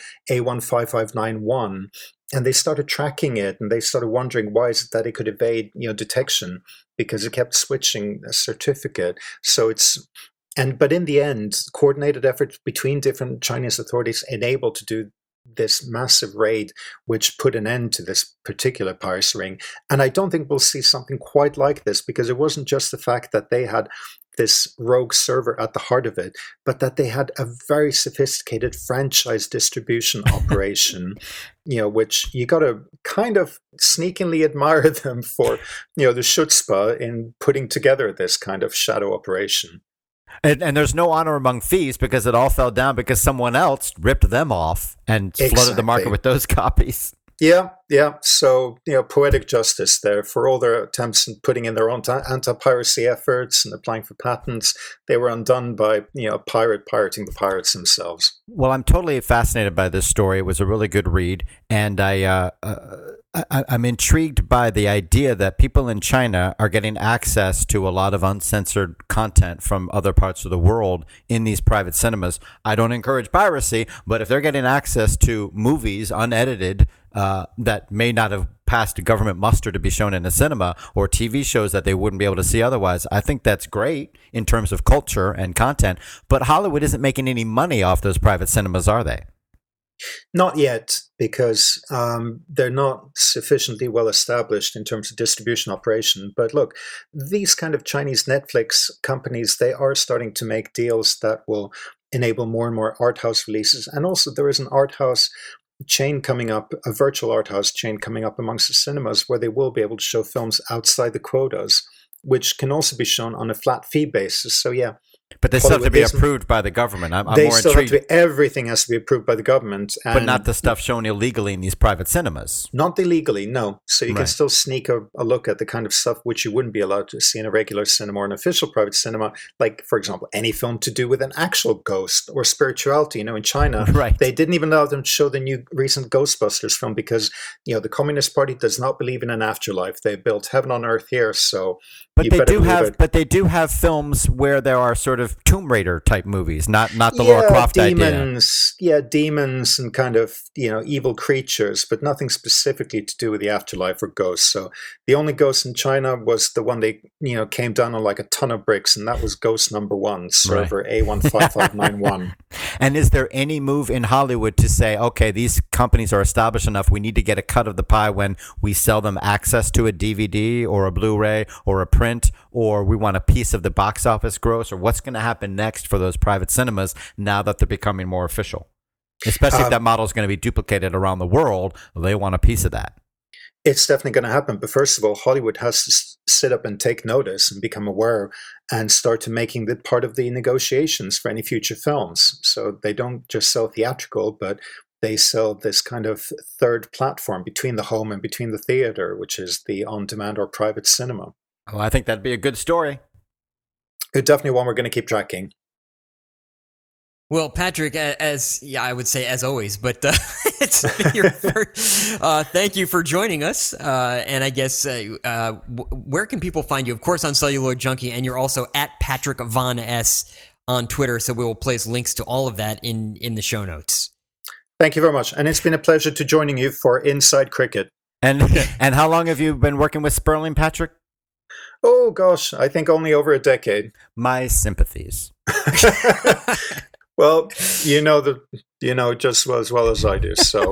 A15591. And they started tracking it, and they started wondering why is it that it could evade detection, because it kept switching a certificate. So but in the end, coordinated efforts between different Chinese authorities enabled to do this massive raid, which put an end to this particular piracy ring. And I don't think we'll see something quite like this, because it wasn't just the fact that they had this rogue server at the heart of it, but that they had a very sophisticated franchise distribution operation, which you got to kind of sneakingly admire them for, the chutzpah in putting together this kind of shadow operation. And there's no honor among thieves because it all fell down because someone else ripped them off and flooded the market with those copies. Yeah. So, poetic justice there for all their attempts in putting in their own anti-piracy efforts and applying for patents. They were undone by, pirating the pirates themselves. Well, I'm totally fascinated by this story. It was a really good read. And I'm intrigued by the idea that people in China are getting access to a lot of uncensored content from other parts of the world in these private cinemas. I don't encourage piracy, but if they're getting access to movies unedited that may not have passed government muster to be shown in a cinema, or TV shows that they wouldn't be able to see otherwise, I think that's great in terms of culture and content. But Hollywood isn't making any money off those private cinemas, are they? Not yet, because they're not sufficiently well established in terms of distribution operation. But look, these kind of Chinese Netflix companies, they are starting to make deals that will enable more and more art house releases. And also there is an art house chain coming up, a virtual art house chain coming up amongst the cinemas where they will be able to show films outside the quotas, which can also be shown on a flat fee basis. So yeah. But they still have to be approved by the government. I'm they more still intrigued. Have to be, everything has to be approved by the government. But not the stuff shown illegally in these private cinemas. Not illegally, no. So you can still sneak a look at the kind of stuff which you wouldn't be allowed to see in a regular cinema or an official private cinema. Like, for example, any film to do with an actual ghost or spirituality. In China, they didn't even allow them to show the new recent Ghostbusters film because, the Communist Party does not believe in an afterlife. They built heaven on earth here, so... But they do have films where there are sort of Tomb Raider type movies, not the Lara Croft demons, idea. Yeah, demons and kind of evil creatures, but nothing specifically to do with the afterlife or ghosts. So the only ghost in China was the one they came down on like a ton of bricks, and that was ghost number 1, server A15591. And is there any move in Hollywood to say, okay, these companies are established enough, we need to get a cut of the pie when we sell them access to a DVD or a Blu-ray or a print? Or we want a piece of the box office gross, or what's going to happen next for those private cinemas now that they're becoming more official? Especially if that model is going to be duplicated around the world, they want a piece of that. It's definitely going to happen. But first of all, Hollywood has to sit up and take notice and become aware and start to making that part of the negotiations for any future films. So they don't just sell theatrical, but they sell this kind of third platform between the home and between the theater, which is the on-demand or private cinema. Well, I think that'd be a good story. It's definitely one we're going to keep tracking. Well, Patrick, I would say as always, but it's been your first, thank you for joining us. And I guess where can people find you? Of course, on Celluloid Junkie, and you're also at Patrick Von S on Twitter. So we will place links to all of that in the show notes. Thank you very much, and it's been a pleasure to joining you for Inside Cricket. And how long have you been working with Sperling, Patrick? Oh gosh, I think only over a decade. My sympathies. Well, just as well as I do. So,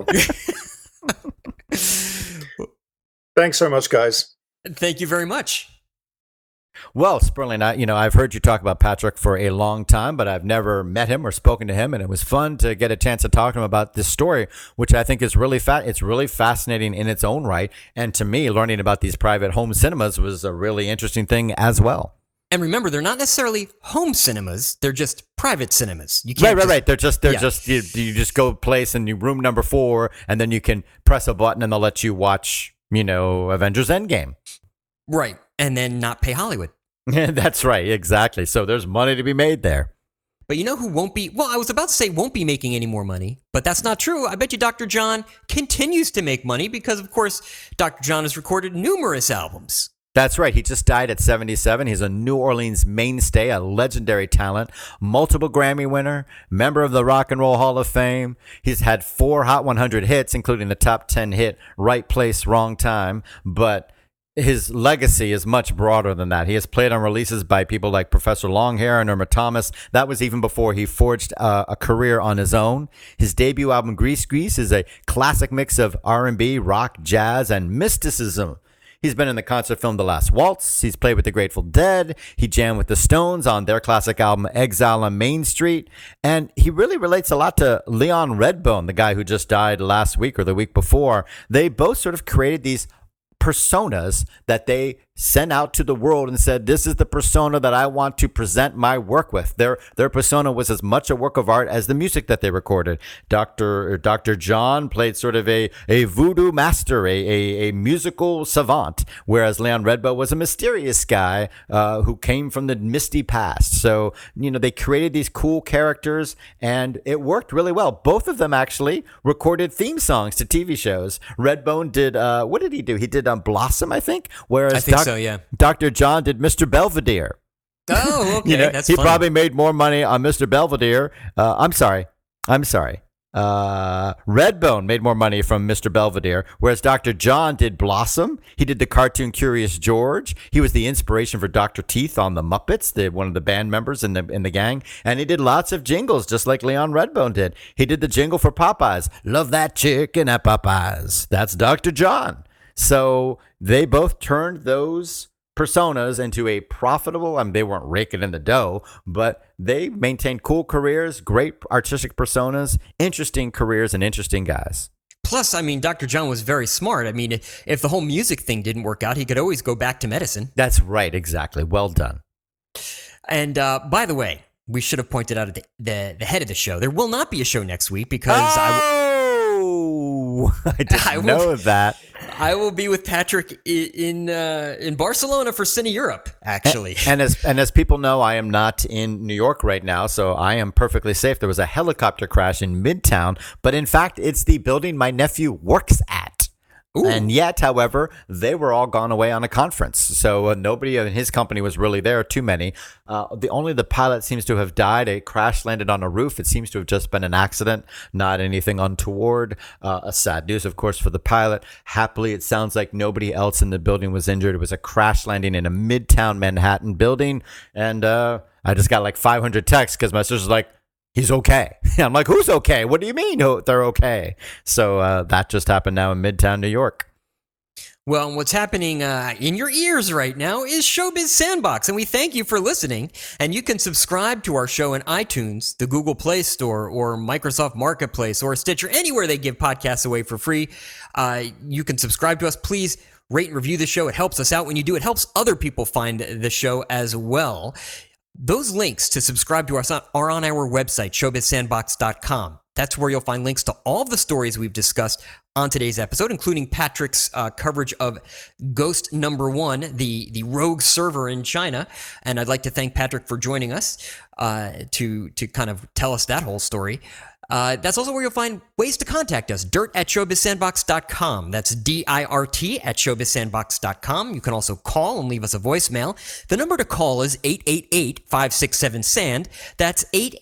thanks so much, guys. Thank you very much. Well, Sperling, I've heard you talk about Patrick for a long time, but I've never met him or spoken to him, and it was fun to get a chance to talk to him about this story, which I think is it's really fascinating in its own right. And to me, learning about these private home cinemas was a really interesting thing as well. And remember, they're not necessarily home cinemas; they're just private cinemas. You can't right. They're just you just go place and you room number 4, and then you can press a button and they'll let you watch, Avengers Endgame. Right. And then not pay Hollywood. That's right, exactly. So there's money to be made there. But you know who won't be? Well, I was about to say won't be making any more money, but that's not true. I bet you Dr. John continues to make money because, of course, Dr. John has recorded numerous albums. That's right. He just died at 77. He's a New Orleans mainstay, a legendary talent, multiple Grammy winner, member of the Rock and Roll Hall of Fame. He's had 4 Hot 100 hits, including the top 10 hit, Right Place, Wrong Time. But his legacy is much broader than that. He has played on releases by people like Professor Longhair and Irma Thomas. That was even before he forged a career on his own. His debut album, Grease Grease, is a classic mix of R&B, rock, jazz, and mysticism. He's been in the concert film The Last Waltz. He's played with the Grateful Dead. He jammed with the Stones on their classic album Exile on Main Street. And he really relates a lot to Leon Redbone, the guy who just died last week or the week before. They both sort of created these personas that they sent out to the world and said, this is the persona that I want to present my work with. Their persona was as much a work of art as the music that they recorded. Dr. John played sort of a voodoo master, a musical savant, whereas Leon Redbone was a mysterious guy who came from the misty past. So, they created these cool characters and it worked really well. Both of them actually recorded theme songs to TV shows. Redbone did, what did he do? He did Blossom, I think, whereas I think so, yeah. Dr. John did Mr. Belvedere. Oh, okay. That's he funny. probably made more money on Mr. Belvedere. I'm sorry. Redbone made more money from Mr. Belvedere, whereas Dr. John did Blossom. He did the cartoon Curious George. He was the inspiration for Dr. Teeth on the Muppets, one of the band members in the gang. And he did lots of jingles, just like Leon Redbone did. He did the jingle for Popeyes. Love that chicken at Popeyes. That's Dr. John. So they both turned those personas into a profitable, they weren't raking in the dough, but they maintained cool careers, great artistic personas, interesting careers, and interesting guys. Plus, Dr. John was very smart. If the whole music thing didn't work out, he could always go back to medicine. That's right, exactly. Well done. And by the way, we should have pointed out at the head of the show, there will not be a show next week because I didn't know that. I will be with Patrick in Barcelona for Cine Europe, actually. And as people know, I am not in New York right now, so I am perfectly safe. There was a helicopter crash in Midtown, but in fact, it's the building my nephew works at. Ooh. And yet, however, they were all gone away on a conference. So nobody in his company was really there, too many. The pilot seems to have died. A crash landed on a roof. It seems to have just been an accident, not anything untoward. A sad news, of course, for the pilot. Happily, it sounds like nobody else in the building was injured. It was a crash landing in a Midtown Manhattan building. And I just got like 500 texts because my sister's like, he's okay. I'm like, who's okay? What do you mean they're okay? So that just happened now in Midtown New York. Well, what's happening in your ears right now is Showbiz Sandbox, and we thank you for listening. And you can subscribe to our show in iTunes, the Google Play Store, or Microsoft Marketplace, or Stitcher, anywhere they give podcasts away for free. You can subscribe to us. Please rate and review the show. It helps us out when you do. It helps other people find the show as well. Those links to subscribe to us are on our website, showbizsandbox.com. That's where you'll find links to all of the stories we've discussed on today's episode, including Patrick's coverage of Ghost Number 1, the rogue server in China. And I'd like to thank Patrick for joining us to kind of tell us that whole story. That's also where you'll find ways to contact us. dirt@showbizsandbox.com. That's DIRT@showbizsandbox.com. You can also call and leave us a voicemail. The number to call is 888-567-SAND. That's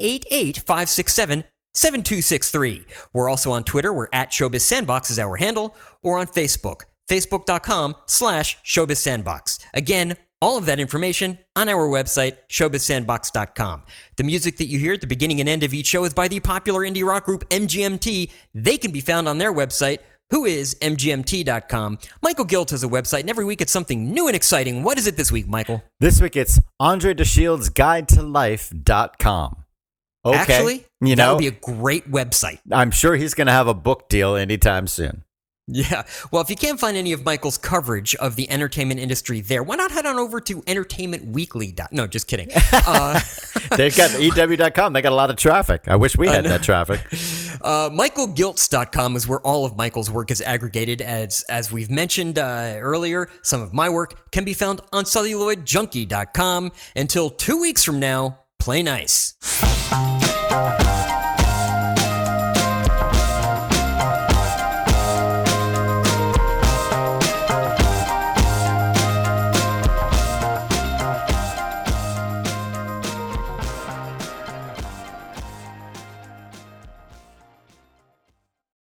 888-567-7263. We're also on Twitter. We're at ShowbizSandbox is our handle, or on Facebook, facebook.com/ShowbizSandbox. Again, all of that information on our website, showbizsandbox.com. The music that you hear at the beginning and end of each show is by the popular indie rock group MGMT. They can be found on their website, who is mgmt.com. Michael Gilt has a website, and every week it's something new and exciting. What is it this week, Michael? This week it's Andre DeShield's Guide to Life.com. Okay. Actually, that would be a great website. I'm sure he's going to have a book deal anytime soon. Yeah. Well, if you can't find any of Michael's coverage of the entertainment industry there, why not head on over to entertainmentweekly. No, just kidding. They've got EW.com. They got a lot of traffic. I wish we had that traffic. MichaelGiltz.com is where all of Michael's work is aggregated. As we've mentioned earlier, some of my work can be found on celluloidjunkie.com. Until 2 weeks from now, play nice.